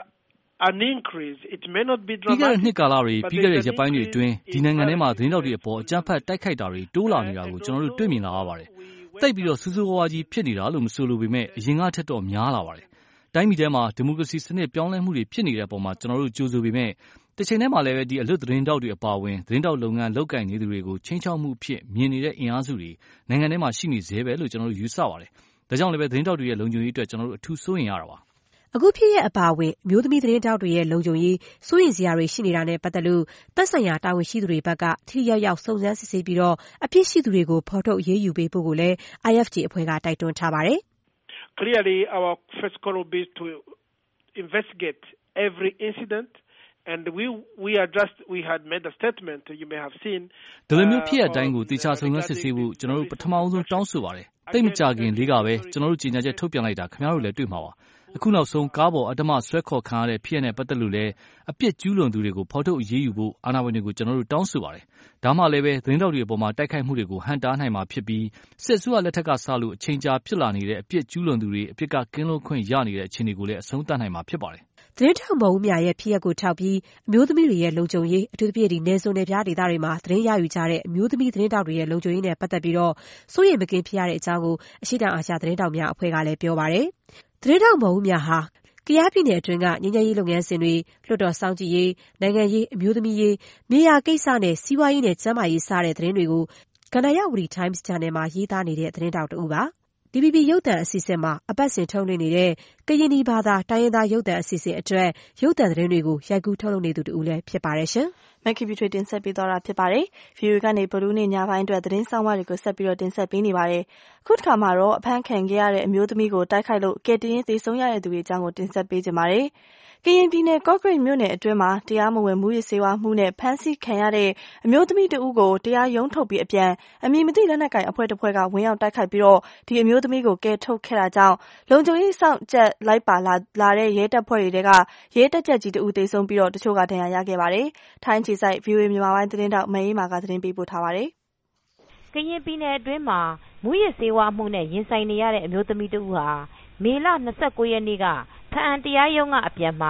an increase it may not be dramatic ပြီးခဲ့တဲ့နှစ်ကာလတွေပြီးခဲ့တဲ့ရက်ပိုင်းတွေအတွင်းဒီနိုင်ငံထဲမှာသတင်းတောက်တွေအပေါ်အကြမ်းဖက်တိုက်ခိုက်တာတွေတိုးလာနေတာကိုကျွန်တော်တို့တွေ့မြင်လာရပါတယ်။တိတ်ပြီးတော့စူးစူးဝါးဝါးကြီးဖြစ်နေတာလို့မဆိုလိုပေမဲ့အရင်ကထက်တော့များလာပါတယ်။တိုင်းပြည်ထဲမှာဒီမိုကရေစီစနစ်ပြောင်းလဲမှုတွေဖြစ်နေတဲ့အပေါ်မှာကျွန်တော်တို့ကြိုဆိုပေမဲ့တစ်ချိန်တည်းမှာလည်းဒီအလွတ်သတင်းတောက်တွေအပါအဝင်သတင်းတောက်လုပ်ငန်းလုပ်ကိုင်နေသူတွေကိုချင်းချောက်မှုဖြစ်မြင်နေတဲ့အင်အားစုတွေနိုင်ငံထဲမှာရှိနေသေးပဲလို့ကျွန်တော်တို့ယူဆပါတယ်။ဒါကြောင့်လည်းသတင်းတောက်တွေရဲ့လုံခြုံရေးအတွက်ကျွန်တော်တို့အထူးစိုးရိမ်ရတာပါ။အခုဖြစ်ရဲ့အပါအဝင်အမျိုးသမီးသတင်းတောက်တွေရဲ့လုံခြုံရေးစိုးရိမ်စရာတွေရှိနေတာနဲ့ပတ်သက်လို့သက်ဆိုင်ရာတာဝန်ရှိသူတွေဘက်ကထိထိရောက်ရောက်စုံစမ်းစစ်ဆေးပြီးတော့အပြစ်ရှိသူတွေကိုဖော်ထုတ်အရေးယူပေးဖို့ကိုလည်း IFJ အဖွဲ့ကတိုက်တွန်းထားပါတယ်။ Clearly our first call will be to investigate every incident and we had made a statement you may have seen ဒီလိုမျိုးဖြစ်တဲ့အတိုင်းကိုတေချာစုံစမ်းစစ်ဆေးဖို့ကျွန်တော်တို့ပထမဆုံးတောင်းဆိုပါတယ်တိတ်မကြခင်လေးကပဲကျွန်တော်တို့ကြေညာချက်ထုတ်ပြန်လိုက်တာခင်ဗျားတို့လည်းတွေ့မှာပါအခုနောက်ဆုံးကားပေါ်အဓမ္မဆွဲခေါ်ခံရတဲ့ဖြစ်ရပ်နဲ့ပတ်သက်လို့လည်းအပြစ်ကျူးလွန်သူတွေကိုဖော်ထုတ်အရေးယူဖို့အာဏာပိုင်တွေကိုကျွန်တော်တို့တောင်းဆိုပါတယ်ဒါမှလည်းပဲသတင်းတောက်တွေအပေါ်မှာတိုက်ခိုက်မှုတွေကိုဟန့်တားနိုင်မှာဖြစ်ပြီးစစ်အစိုးရလက်ထက်ကစလို့အချိန်ကြာဖြစ်လာနေတဲ့အပြစ်ကျူးလွန်သူတွေအပြစ်ကကင်းလွတ်ခွင့်ရနေတဲ့အခြေအနေကိုလည်းအဆုံးသတ်နိုင်မှာဖြစ်ပါတယ်သတင်းထောက်မော်ဦးမြရဲ့ဖြစ်ရပ်ကိုထောက်ပြီးအမျိုးသမီးတွေရဲ့လုံခြုံရေးအထူးသဖြင့်နယ်စွန်နယ်ဖျားဒေသတွေမှာသတင်းရယူကြတဲ့အမျိုးသမီးသတင်းတောက်တွေရဲ့လုံခြုံရေးနဲ့ပတ်သက်ပြီးတော့စိုးရိမ်မကင်းဖြစ်ရတဲ့အကြောင်းကိုအရှေ့တောင်အာရှသတင်းတောက်များအဖွဲ့ကလည်းပြောပါတယ်။သတင်းထောက်မော်ဦးမြဟာကယားပြည်နယ်အတွင်းကငြိမ်းချမ်းရေးလုပ်ငန်းစဉ်တွေလွှတ်တော်စောင့်ကြည့်ရေးနိုင်ငံရေးအမျိုးသမီးရေးမြေယာကိစ္စနဲ့စီးပွားရေးနဲ့ကျန်းမာရေးစတဲ့သတင်းတွေကိုကနယဝတီ Times ဂျာနယ်မှာရေးသားနေတဲ့သတင်းတောက်တဦးပါ။ DVB ရုပ်သံအစီအစဉ်မှာအပတ်စဉ်ထုတ်လွှင့်နေတဲ့ကရင်နီဘာသာတိုင်းရင်းသားရုပ်သံအစီအစဉ်အတွက်ရုပ်သံသတင်းတွေကိုရိုက်ကူးထုတ်လုပ်နေသူတူဦးလည်းဖြစ်ပါတယ်ရှင်။မက်ကီပီထွေတင်ဆက်ပေးသွားတာဖြစ်ပါတယ်။ VOA ကနေဗုဒ္ဓနေ့ညပိုင်းအတွက်သတင်းဆောင်မတွေကိုဆက်ပြီးတော့တင်ဆက်ပေးနေပါတယ်။ခုတစ်ခါမှာတော့အဖမ်းခံခဲ့ရတဲ့အမျိုးသမီးကိုတိုက်ခိုက်လို့ကယ်တင်ရေးသေဆုံးရတဲ့သူတွေအကြောင်းကိုတင်ဆက်ပေးကြပါမယ်။ကရင်ပြည်နယ်ကော့ကရိတ်မြို့နယ်အတွင်းမှာတရားမဝင်မူးယစ်ဆေးဝါးမှုနဲ့ဖမ်းဆီးခံရတဲ့အမျိုးသမီးတဦးကိုတရားရုံးထုတ်ပြီးအပြန်အမည်မသိလက်နက်ကိုင်အဖွဲ့တစ်ဖွဲ့ကဝင်ရောက်တိုက်ခိုက်ပြီးတော့ဒီအမျိုးသမီးကိုကယ်ထုတ်ခဲ့တာကြောင့်လုံခြုံရေးစောင့်ကြပ်လိုက်ပါလာတဲ့ရဲတပ်ဖွဲ့တွေကရဲတပ်ကြပ်ကြီးတဦးသေဆုံးပြီးတော့တချို့ကဒဏ်ရာရခဲ့ပါတယ်။ထိုင်းခြေစိုက် VOA မြန်မာပိုင်းသတင်းတောက်မအေးမာကသတင်းပေးပို့ထားပါတယ်။ကရင်ပြည်နယ်အတွင်းမှာမူးယစ်ဆေးဝါးမှုနဲ့ရင်ဆိုင်နေရတဲ့အမျိုးသမီးတဦးဟာမေလ29ရက်နေ့ကဖအံတရားရုံးကအပြန်မှာ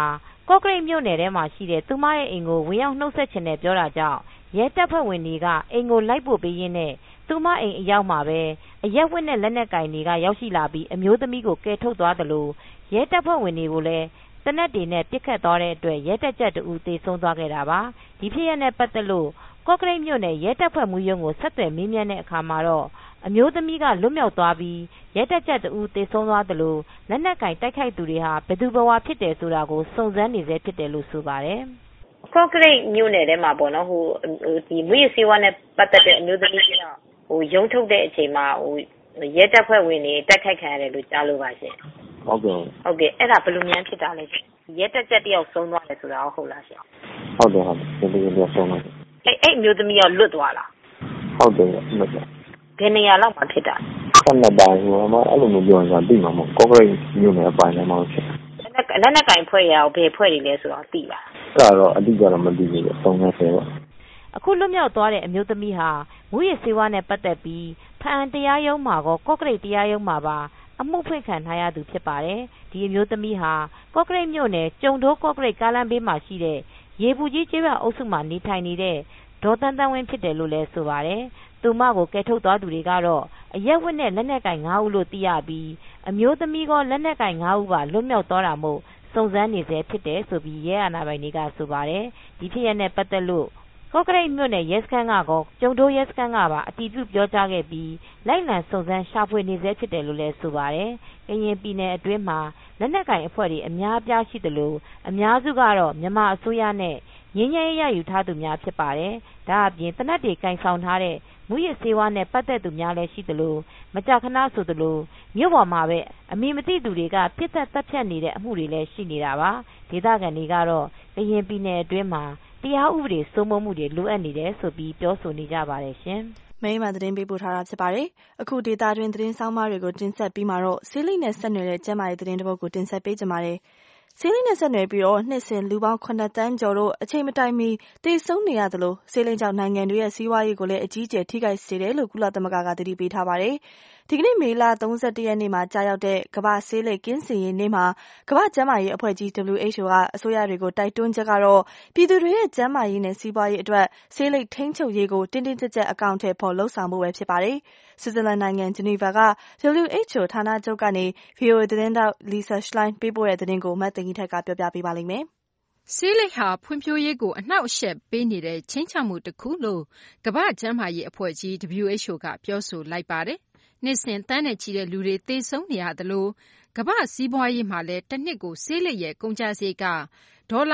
ကော့ကရိတ်မြို့နယ်ထဲမှာရှိတဲ့သူမရဲ့အိမ်ကိုဝင်ရောက်နှုတ်ဆက်ချင်တယ်ပြောတာကြောင့်ရဲတပ်ဖွဲ့ဝင်တွေကအိမ်ကိုလိုက်ပို့ပေးရင်းနဲ့သူမအိမ်အရောက်မှာပဲအရက်ဝတ်နဲ့လက်နက်ကင်တွေကရောက်ရှိလာပြီးအမျိုးသမီးကိုကယ်ထုတ်သွားသလိုရဲတပ်ဖွဲ့ဝင်တွေကိုလည်းတနက်တွေနဲ့ပစ်ခတ်သွားတဲ့အတွက်ရဲတပ်ကြပ်တူသေဆုံးသွားခဲ့တာပါဒီဖြစ်ရပ်နဲ့ပတ်သက်လို့ကော့ကရိတ်မြို့နယ်ရဲတပ်ဖွဲ့မှူးရုံးကိုဆက်သွယ်မေးမြန်းတဲ့အခါမှာတော့အမျိုးသမီးကလွတ်မြောက်သွားပြီးရဲတပ်ကြပ်တူသေဆုံးသွားသလိုလက်နက်ကင်တိုက်ခိုက်သူတွေဟာဘယ်သူဘဝဖြစ်တယ်ဆိုတာကိုစုံစမ်းနေဆဲဖြစ်တယ်လို့ဆိုပါတယ်ကော့ကရိတ်မြို့နယ်ထဲမှာပေါ့နော်ဒီမူရစီဝါနဲ့ပတ်သက်တဲ့အမျိုးသမီးကရုံးထုတ်တဲ့အချိန်မှာရဲတပ်ဖွဲ့ဝင်တွေတိုက်ခိုက်ခံရတယ်လို့ကြားလို့ပါရှင်ဟုတ်ကဲ့အဲ့ဒါဘယ်လိုများဖြစ်တာလဲရဲတပ်ကြပ်တယောက်ဆုံးသွားတယ်ဆိုတာဟုတ်လားရှင်ဟုတ်တယ်ဒီလိုမျိုးဆုံးသွားတယ်အဲ့အမျိုးသမီးကလွတ်သွားလားဟုတ်တယ်လွတ်သွားဘယ်နေရာလောက်မှာဖြစ်တာဆက်နေတိုင်းဟိုမှာအဲ့လိုမျိုးပြောရင်သိမှာမဟုတ်ကော့ကရိတ်မြို့နယ်အပိုင်းထဲမှာဖြစ်လက်နက်ကင်ဖွဲ့ရအောင်ဘယ်ဖွဲ့တွေလဲဆိုတော့သိလားအဲ့တော့အတိအကျတော့မသိဘူးသုံးနေတယ်ပေါ့အခုလွတ်မြောက်သွားတဲ့အမျိုးသမီးဟာမူရစေဝါနဲ့ပတ်သက်ပြီးဖအံတရားရုံးမှာကော့ကရိတ်တရားရုံးမှာပါအမှုဖွင့်ခံထားရသူဖြစ်ပါတယ်ဒီအမျိုးသမီးဟာကော့ကရိတ်မြို့နယ်ကျုံတိုးကော့ကရိတ်ကားလမ်းဘေးမှာရှိတဲ့ရေပူကြီးကျေးရွာအုပ်စုမှာနေထိုင်နေတဲ့ဒေါ်တန်းတန်းဝင်းဖြစ်တယ်လို့လည်းဆိုပါတယ်သူမကိုကယ်ထုတ်သွားသူတွေကတော့အရက်ဝတ်နဲ့လက်နက်ကင်9ဦးလို့သိရပြီးအမျိုးသမီးကလက်နက်ကင်9ဦးပါလွတ်မြောက်သွားတာမို့စုံစမ်းနေဆဲဖြစ်တယ်ဆိုပြီးရဲအာဏာပိုင်တွေကဆိုပါတယ်ဒီဖြစ်ရပ်နဲ့ပတ်သက်လို့ကော့ကရိတ်မြို့နယ်ရဲစခန်းကကျုံတိုးရဲစခန်းကပါအတည်ပြုပြောကြားခဲ့ပြီးလိုက်လံစုံစမ်းရှာဖွေနေဆဲဖြစ်တယ်လို့လည်းဆိုပါတယ်ကရင်ပြည်နယ်အတွင်းမှာလက်နက်ကင်အဖွဲ့တွေအများအပြားရှိသလိုအများစုကတော့မြန်မာအစိုးရနဲ့ငြိမ်းချမ်းရေးရယူထားသူများဖြစ်ပါတယ်ဒါအပြင်တနက်တွေကင်ဆောင်ထားတဲ့မူရစေဝါနဲ့ပတ်သက်သူများလည်းရှိသလိုမကြာခဏဆိုသလိုမြို့ပေါ်မှာပဲအမည်မသိသူတွေကပြစ်သက်တပ်ဖြတ်နေတဲ့အမှုတွေလည်းရှိနေတာပါဒေသခံတွေကတော့ကရင်ပြည်နယ်အတွင်းမှာတရားဥပဒေစိုးမိုးမှုတွေလိုအပ်နေတယ်ဆိုပြီးပြောဆိုနေကြပါတယ်ရှင်။မိမသတင်းပေးပို့ထားတာဖြစ်ပါတယ်။အခုဒေတာတွင်သတင်းဆောင်မတွေကိုတင်ဆက်ပြီးမှတော့ဆေးလိပ်နဲ့ဆက်နွယ်တဲ့ကျန်းမာရေးသတင်းတစ်ပုဒ်ကိုတင်ဆက်ပေးကြပါမယ်။ဆေးလိပ်နဲ့ဆက်နွယ်ပြီးတော့နှစ်စဉ်လူပေါင်း9တန်းကျော်တို့အချိန်မတိုင်မီသေဆုံးနေရသလိုဆေးလိပ်ကြောင့်နိုင်ငံတွေရဲ့စီးပွားရေးကိုလည်းအကြီးအကျယ်ထိခိုက်စေတယ်လို့ကုလသမဂ္ဂကသတိပေးထားပါတယ်။ဒီကနေ့မေလ31ရက်နေ့မှာကြာရောက်တဲ့ကမ္ဘာဆေးလိပ်ကင်းစင်ရေးနေ့မှာကမ္ဘာ့ကျန်းမာရေးအဖွဲ့ကြီး WHO ကအစိုးရတွေကိုတိုက်တွန်းချက်ကတော့ပြည်သူတွေရဲ့ကျန်းမာရေးနဲ့စီးပွားရေးအတွက်ဆေးလိပ်ထိန်းချုပ်ရေးကိုတင်းတင်းကျပ်ကျပ်အကောင့်ထဲပေါ်လှုပ်ဆောင်ဖို့ပဲဖြစ်ပါတယ်။ဆွစ်ဇာလန်နိုင်ငံဂျနီဗာက WHO ဌာနချုပ်ကနေ VOA သတင်းတောက် Lisa Schlein ပေးပို့တဲ့သတင်းကိုမတ်သိင်ကြီးထက်ကပြောပြပေးပါလိမ့်မယ်။ဆေးလိပ်ဟာဖွံ့ဖြိုးရေးကိုအနှောက်အယှက်ပေးနေတဲ့ခြိမ်းခြောက်မှုတစ်ခုလို့ကမ္ဘာ့ကျန်းမာရေးအဖွဲ့ကြီး WHO ကပြောဆိုလိုက်ပါတယ်။နှစ်စဉ်သန်းနဲ့ချီတဲ့လူတွေသေဆုံးနေရသလိုကမ္ဘာ့စီးပွားရေးမှာလည်းတစ်နှစ်ကိုဆေးလိပ်ရဲ့ကုန်ကျစရိတ်ကဒေါ်လာ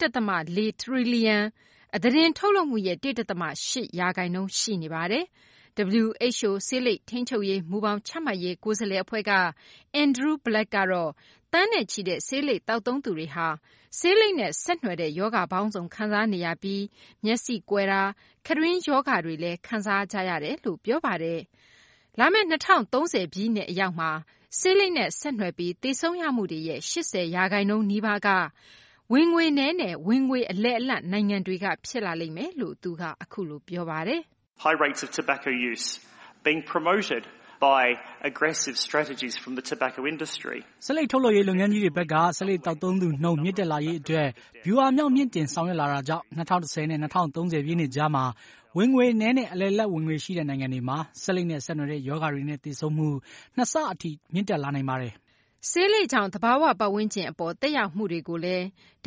1.4 ထရီလီယံအသားထုတ်လုပ်မှုရဲ့ 1.8% ရှိနေပါတယ်။ WHO ဆေးလိပ်ထိန်းချုပ်ရေးမူပေါင်းချမှတ်ရေးကိုယ်စားလှယ်အဖွဲ့က Andrew Black ကတော့သန်းနဲ့ချီတဲ့ဆေးလိပ်သောက်သုံးသူတွေဟာဆေးလိပ်နဲ့ဆက်နွယ်တဲ့ရောဂါပေါင်းစုံခံစားနေရပြီးမျက်စိကွယ်တာခတွင်းရောဂါတွေလည်းခံစားကြရတယ်လို့ပြောပါတယ်။လာမယ့်2030ပြည့်နှစ်အရောက်မှာဆေးလိပ်နဲ့ဆက်နွယ်ပြီးသေဆုံးရမှုတွေရဲ့ 80% နီးပါးကဝင်ငွေနည်းနဲ့ဝင်ငွေအလယ်အလတ်နိုင်ငံတွေကဖြစ်လာလိမ့်မယ်လို့သူကအခုလိုပြောပါတယ်။ High rates of tobacco use being promoted by aggressive strategies from the tobacco industry. ဆက်လက်ထုတ်လုပ်ရေးလုပ်ငန်းကြီးတွေဘက်ကဆက်လက်တောက်သုံးသူနှုန်းမြင့်တက်လာရေးအတွက်ဗျူဟာမြောက်မြင့်တင်ဆောင်ရွက်လာတာကြောင့်2010နဲ့2030ပြည့်နှစ်ကြားမှာဝင်ငွေနည်းနဲ့အလယ်လက်ဝင်ငွေရှိတဲ့နိုင်ငံတွေမှာဆက်လက်နဲ့ဆက်နွယ်တဲ့ရောဂါတွေနဲ့တည်ဆုံမှုနှစ်ဆအထိမြင့်တက်လာနိုင်ပါတယ်။ဆေးလိပ်ကြောင့်သဘာဝပတ်ဝန်းကျင်အပေါ်သက်ရောက်မှုတွေကိုလည်း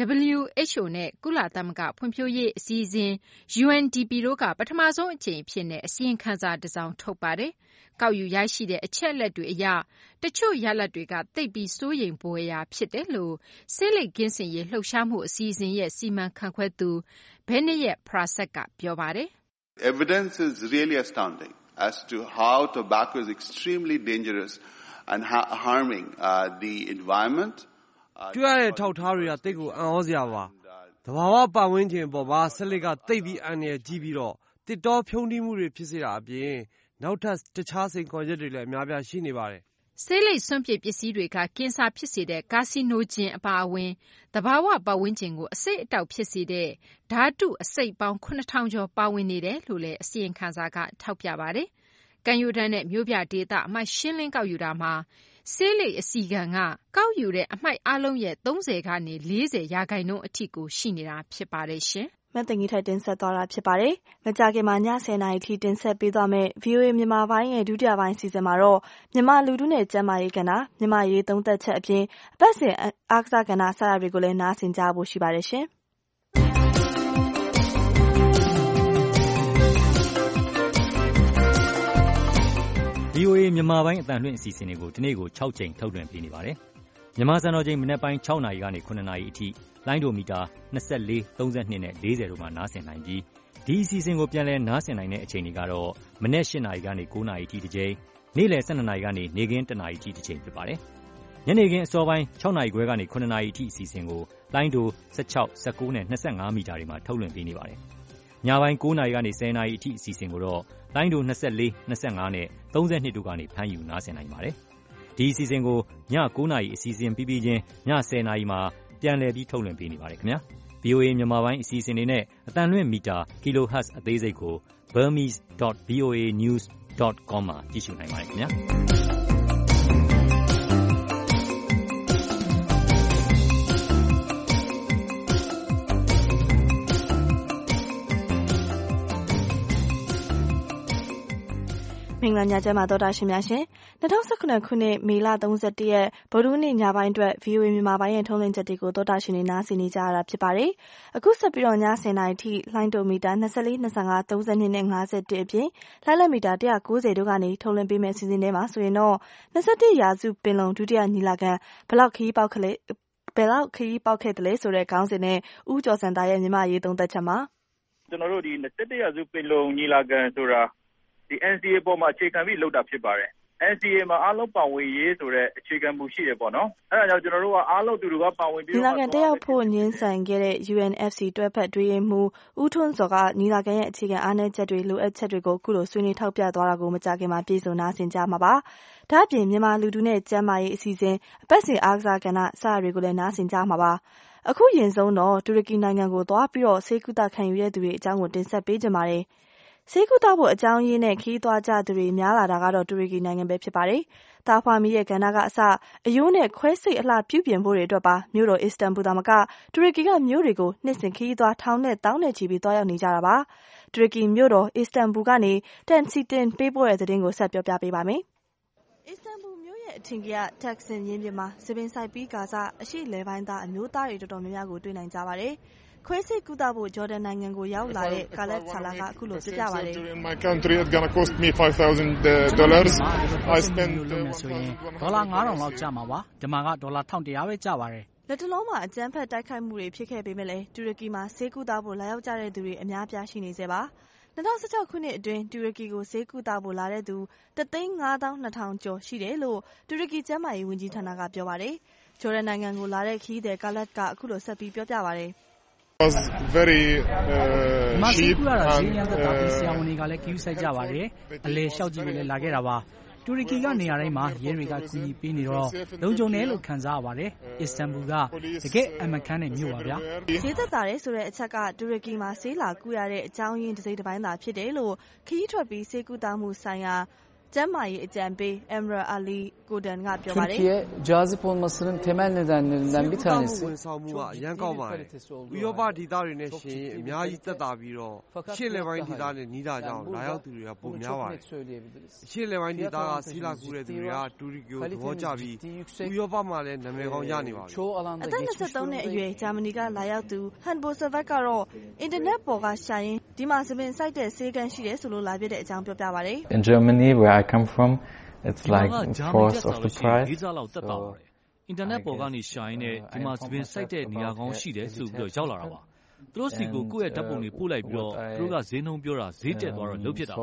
WHO နဲ့ကုလသမဂ္ဂဖွံ့ဖြိုးရေးအစီအစဉ် UNDP တို့ကပထမဆုံးအကြိမ်ဖြစ်တဲ့အစီရင်ခံစာတစ်စောင်ထုတ်ပါတယ်။ကောက်ယူရရှိတဲ့အချက်အလက်တွေအရတချို့ရလဒ်တွေကသိပ်ပြီးစိုးရိမ်ဖွယ်ရာဖြစ်တယ်လို့ဆေးလိပ်ကင်းစင်ရေးလှုပ်ရှားမှုအစီအစဉ်ရဲ့စီမံခန့်ခွဲသူ Benayet Prasad ကပြောပါတယ်။ Evidence is really astounding as to how tobacco is extremely dangerous and harming the environment. တွေ့ရတဲ့ထောက်ထားတွေကသိပ်ကိုအံ့ဩစရာပါ။သဘာဝပတ်ဝန်းကျင်အပေါ်မှာဆက်လက်ကသိပ်ပြီးအန္တရာယ်ကြီးပြီးတော့တစ်တောဖြုံးတီးမှုတွေဖြစ်စေတာအပြင်နောက်ထပ်တခြားစိန်ခေါ်ချက်တွေလည်းအများပြားရှိနေပါတယ်။ဆေးလိပ်စွန့်ပစ်ပစ္စည်းတွေကကင်ဆာဖြစ်စေတဲ့ကာစီနိုဂျင်အပါအဝင်သဘာဝပတ်ဝန်းကျင်ကိုအဆိပ်အတောက်ဖြစ်စေတဲ့ဓာတုအဆိပ်ပေါင်း9000ကျော်ပါဝင်နေတယ်လို့လည်းအစီရင်ခံစာကထောက်ပြပါတယ်။ကံယူတန်းနဲ့မြို့ပြဒေသအမှတ်ရှင်းလင်းကောက်ယူတာမှာဆေးလိပ်အစီခံကကောက်ယူတဲ့အမှိုက်အားလုံးရဲ့30ကနေ40%အထိကိုရှိနေတာဖြစ်ပါတယ်ရှင်။မတင်ကြီးထိုက်တင်ဆက်သွားတာဖြစ်ပါတယ်။မကြာခင်မှာည10:00နာရီထိတင်ဆက်ပေးသွားမယ့် VOA မြန်မာပိုင်းရဲ့ဒုတိယပိုင်းစီစဉ်မှာတော့မြန်မာလူထုနဲ့ကျန်းမာရေးကဏ္ဍ၊မြန်မာရေးသုံးသပ်ချက်အပြင်အပတ်စဉ်အားကစားကဏ္ဍစတာတွေကိုလည်းနားဆင်ကြဖို့ရှိပါတယ်ရှင်။ VOA မြန်မာပိုင်းအသံလွှင့်အစီအစဉ်တွေကိုဒီနေ့ကို6ကြိမ်ထုတ်လွှင့်ပေးနေပါတယ်။မြန်မာစံတော်ချိန်မနက်ပိုင်း6နာရီကနေ9နာရီအထိလိုင်းဒိုမီတာ24, 32နဲ့40တို့မှာနားဆင်နိုင်ပြီးဒီအစီအစဉ်ကိုပြန်လည်နားဆင်နိုင်တဲ့အချိန်တွေကတော့မနက်8နာရီကနေ9နာရီအထိတစ်ကြိမ်၊နေ့လယ်12နာရီကနေနေ့ခင်း1နာရီအထိတစ်ကြိမ်ဖြစ်ပါတယ်။ညနေခင်းအစောပိုင်း6နာရီခွဲကနေ9နာရီအထိအစီအစဉ်ကိုလိုင်းဒို16, 19နဲ့25မီတာတွေမှာထုတ်လွှင့်ပေးနေပါတယ်။ညပိုင်း9နာရီကနေ10နာရီအထိအစီအစဉ်ကိုတော့လိုင်းဒို24, 25နဲ့32တို့ကနေဖမ်းယူနားဆင်နိုင်ပါတယ်။ဒီအစီအစဉ်ကိုည9နာရီအစီအစဉ်ပြီးပြီးချင်းည10နာရီမှာပြန်လည်ပြီးထုတ်လွှင့်ပေးနေပါတယ်ခင်ဗျာ။ VOA မြန်မာပိုင်းအစီအစဉ်တွေနဲ့အသံလွှင့်မီတာ kilohertz အသေးစိတ်ကို burmese.voanews.com မှာကြည့်ရှုနိုင်ပါတယ်ခင်ဗျာ။မင်္ဂလာညချမ်းပါသောတာရှင်များရှင်2019ခုနှစ်မေလ31ရက်ဗုဒ္ဓဟူးနေ့ညပိုင်းအတွက် VOA မြန်မာပိုင်းရဲ့ထုံးလင်းချက်တွေကိုသောတာရှင်တွေနားဆင်နေကြရတာဖြစ်ပါတယ်။အခုဆက်ပြီးတော့ည10:00နာရီထိလိုင်းဒိုမီတာ24, 25, 32နဲ့51အပြင်လိုင်းလက်မီတာ190တို့ကနေထုံးလင်းပေးမယ့်စီစဉ်ထဲမှာဆိုရင်တော့21ရာစုပင်လုံဒုတိယညီလာခံဘယ်လောက်ခရီးပေါက်ခဲ့တယ်လဲဆိုတဲ့ခေါင်းစဉ်နဲ့ဦးကျော်စံသားရဲ့မြန်မာရေးသုံးသက်ချက်မှာကျွန်တော်တို့ဒီ21ရာစုပင်လုံညီလာခံဆိုတာဒီ NCA ပေါ်မှာအခြေခံပြီးလုပ်တာဖြစ်ပါတယ်။ NCA မှာအားလုံးပါဝင်ရေးဆိုတဲ့အခြေခံမှုရှိတယ်ပေါ့နော်။အဲဒါကြောင့်ကျွန်တော်တို့ကအားလုံးသူတို့ကပါဝင်ပြီးညီလာခံတက်ရောက်ဖို့ငြင်းဆန်ခဲ့တဲ့ UNFC တွဲဖက်အတွင်းရေးမှူးဦးထွန်းစောကညီလာခံရဲ့အခြေခံအားနည်းချက်တွေလိုအပ်ချက်တွေကိုအခုလိုဆွေးနွေးထောက်ပြသွားတာကိုမကြာခင်မှာပြည်စုံနားဆင်ကြမှာပါ။ဒါ့အပြင်မြန်မာလူထုနဲ့ကျန်းမာရေးအစီအစဉ်အပတ်စဉ်အားကစားကဏ္ဍစတာတွေကိုလည်းနားဆင်ကြမှာပါ။အခုရင်ဆုံးတော့တူရကီနိုင်ငံကိုသွားပြီးတော့ဆေးကုသခံယူရတဲ့သူတွေအကြောင်းကိုတင်ဆက်ပေးကြပါမယ်။ဆေးကုသဖို့အကြောင်းရင်းနဲ့ခရီးသွားကြသူတွေများလာတာကတော့တူရကီနိုင်ငံပဲဖြစ်ပါတယ်။သားဖွားမိရဲ့ကဏ္ဍကအစအယိုးနဲ့ခွဲစိတ်အလှပြုပြင်ဖို့တွေအတွက်ပါမြို့တော်အစ္စတန်ဘူလ်သာမကတူရကီကမြို့တွေကိုနှစ်စဉ်ခရီးသွားထောင်နဲ့တောင်းနဲ့ချီပြီးသွားရောက်နေကြတာပါ။တူရကီမြို့တော်အစ္စတန်ဘူလ်ကနေတန်စီတင်ပေးပို့တဲ့သတင်းကိုဆက်ပြောပြပေးပါမယ်။အစ္စတန်ဘူလ်မြို့ရဲ့အထင်ကရတက်ဆင်မြင်းပြင်မှာစပင်ဆိုင်ပြီးကာစားအရှိလေပိုင်းသားအမျိုးသားတွေတော်တော်များများကိုတွေ့နိုင်ကြပါတယ်။ခွဲစိတ်ကုသဖို့ဂျော်ဒန်နိုင်ငံကိုရောက်လာတဲ့ကာလက်ဆာလာကအခုလိုပြောပြပါတယ်။ In my country it's going to cost me $5,000. I spend $5000 လောက်ကျမှာပါ။ဒီမှာက$1100ပဲကျပါတယ်။လက်တလုံးမှာအကြမ်းဖက်တိုက်ခိုက်မှုတွေဖြစ်ခဲ့ပေမဲ့လည်းတူရကီမှာဆေးကုသဖို့လာရောက်ကြတဲ့သူတွေအများပြားရှိနေသေးပါ။2016ခုနှစ်အတွင်းတူရကီကိုဆေးကုသဖို့လာတဲ့သူ1,52,000 ကျော်ရှိတယ်လို့တူရကီကျန်းမာရေးဝန်ကြီးဌာနကပြောပါတယ်။ဂျော်ဒန်နိုင်ငံကိုလာတဲ့ခရီးသည်ကာလက်ကအခုလိုဆက်ပြီးပြောပြပါတယ်။ was very cheap and ဆရာဝန်တွေကလည်းကယူဆိုင်ကြပါတယ်။အလဲလျှောက်ကြည့်ပြီးလည်းလာခဲ့တာပါ။တူရကီကနေရာတိုင်းမှာရဲတွေကကူညီပေးနေတော့လုံခြုံတယ်လို့ခံစားရပါတယ်။အစ္စတန်ဘူလ်ကတကယ်အမခန်းတဲ့မြို့ပါဗျာ။ဈေးသက်သာတယ်ဆိုတဲ့အချက်ကတူရကီမှာဆေးလာကုရတဲ့အကြောင်းရင်းတစ်စိတ်တစ်ပိုင်းသာဖြစ်တယ်လို့ခရီးထွက်ပြီးဆေးကုသမှုဆိုင်ရာကျန်းမာရေးအကြံပေး Emre Ali Kodan ကပြောပါတယ်။ cazip olmasının temel nedenlerinden bir tanesi ဝန်ဆောင်မှုကအရန်ကောင်းပါတယ်။ဥရောပဒေသတွေနဲ့ရှင်အများကြီးသက်သာပြီးတော့ရှေ့လယ်ပိုင်းဒေသနဲ့နီးတာကြောင့်လာရောက်သူတွေကပုံများပါတယ်။ရှေ့လယ်ပိုင်းဒေသကဆီလာကူတဲ့သူတွေကတူရကီကိုသဘောကျပြီးဥရောပမှာလည်းနာမည်ကောင်းရနေပါပြီ။အသက်23နှစ်အရွယ်ဂျာမနီကလာရောက်သူ Han Bosevac ကတော့အင်တာနက်ပေါ်ကရှာရင်းဒီမှာစပင်စိုက်တဲ့ဆေးကန်းရှိတယ်ဆိုလို့လာပြတဲ့အကြောင်းပြောပြပါတယ်။ In Germany where I come from it's like fourth of the price လောက်တက်တာပါတယ်အင်တာနက်ပေါ်ကနေရှာရင်းနဲ့ဒီမှာစပင်စိုက်တဲ့နေရာကောင်းရှိတယ်ဆိုပြီးတော့ရောက်လာတာပါသူတို့စီကိုကိုယ့်ရဲ့ဓာတ်ပုံတွေပို့လိုက်ပြီးတော့သူတို့ကဈေးနှုန်းပြောတာဈေးတက်သွားတော့လုပ်ဖြစ်တာ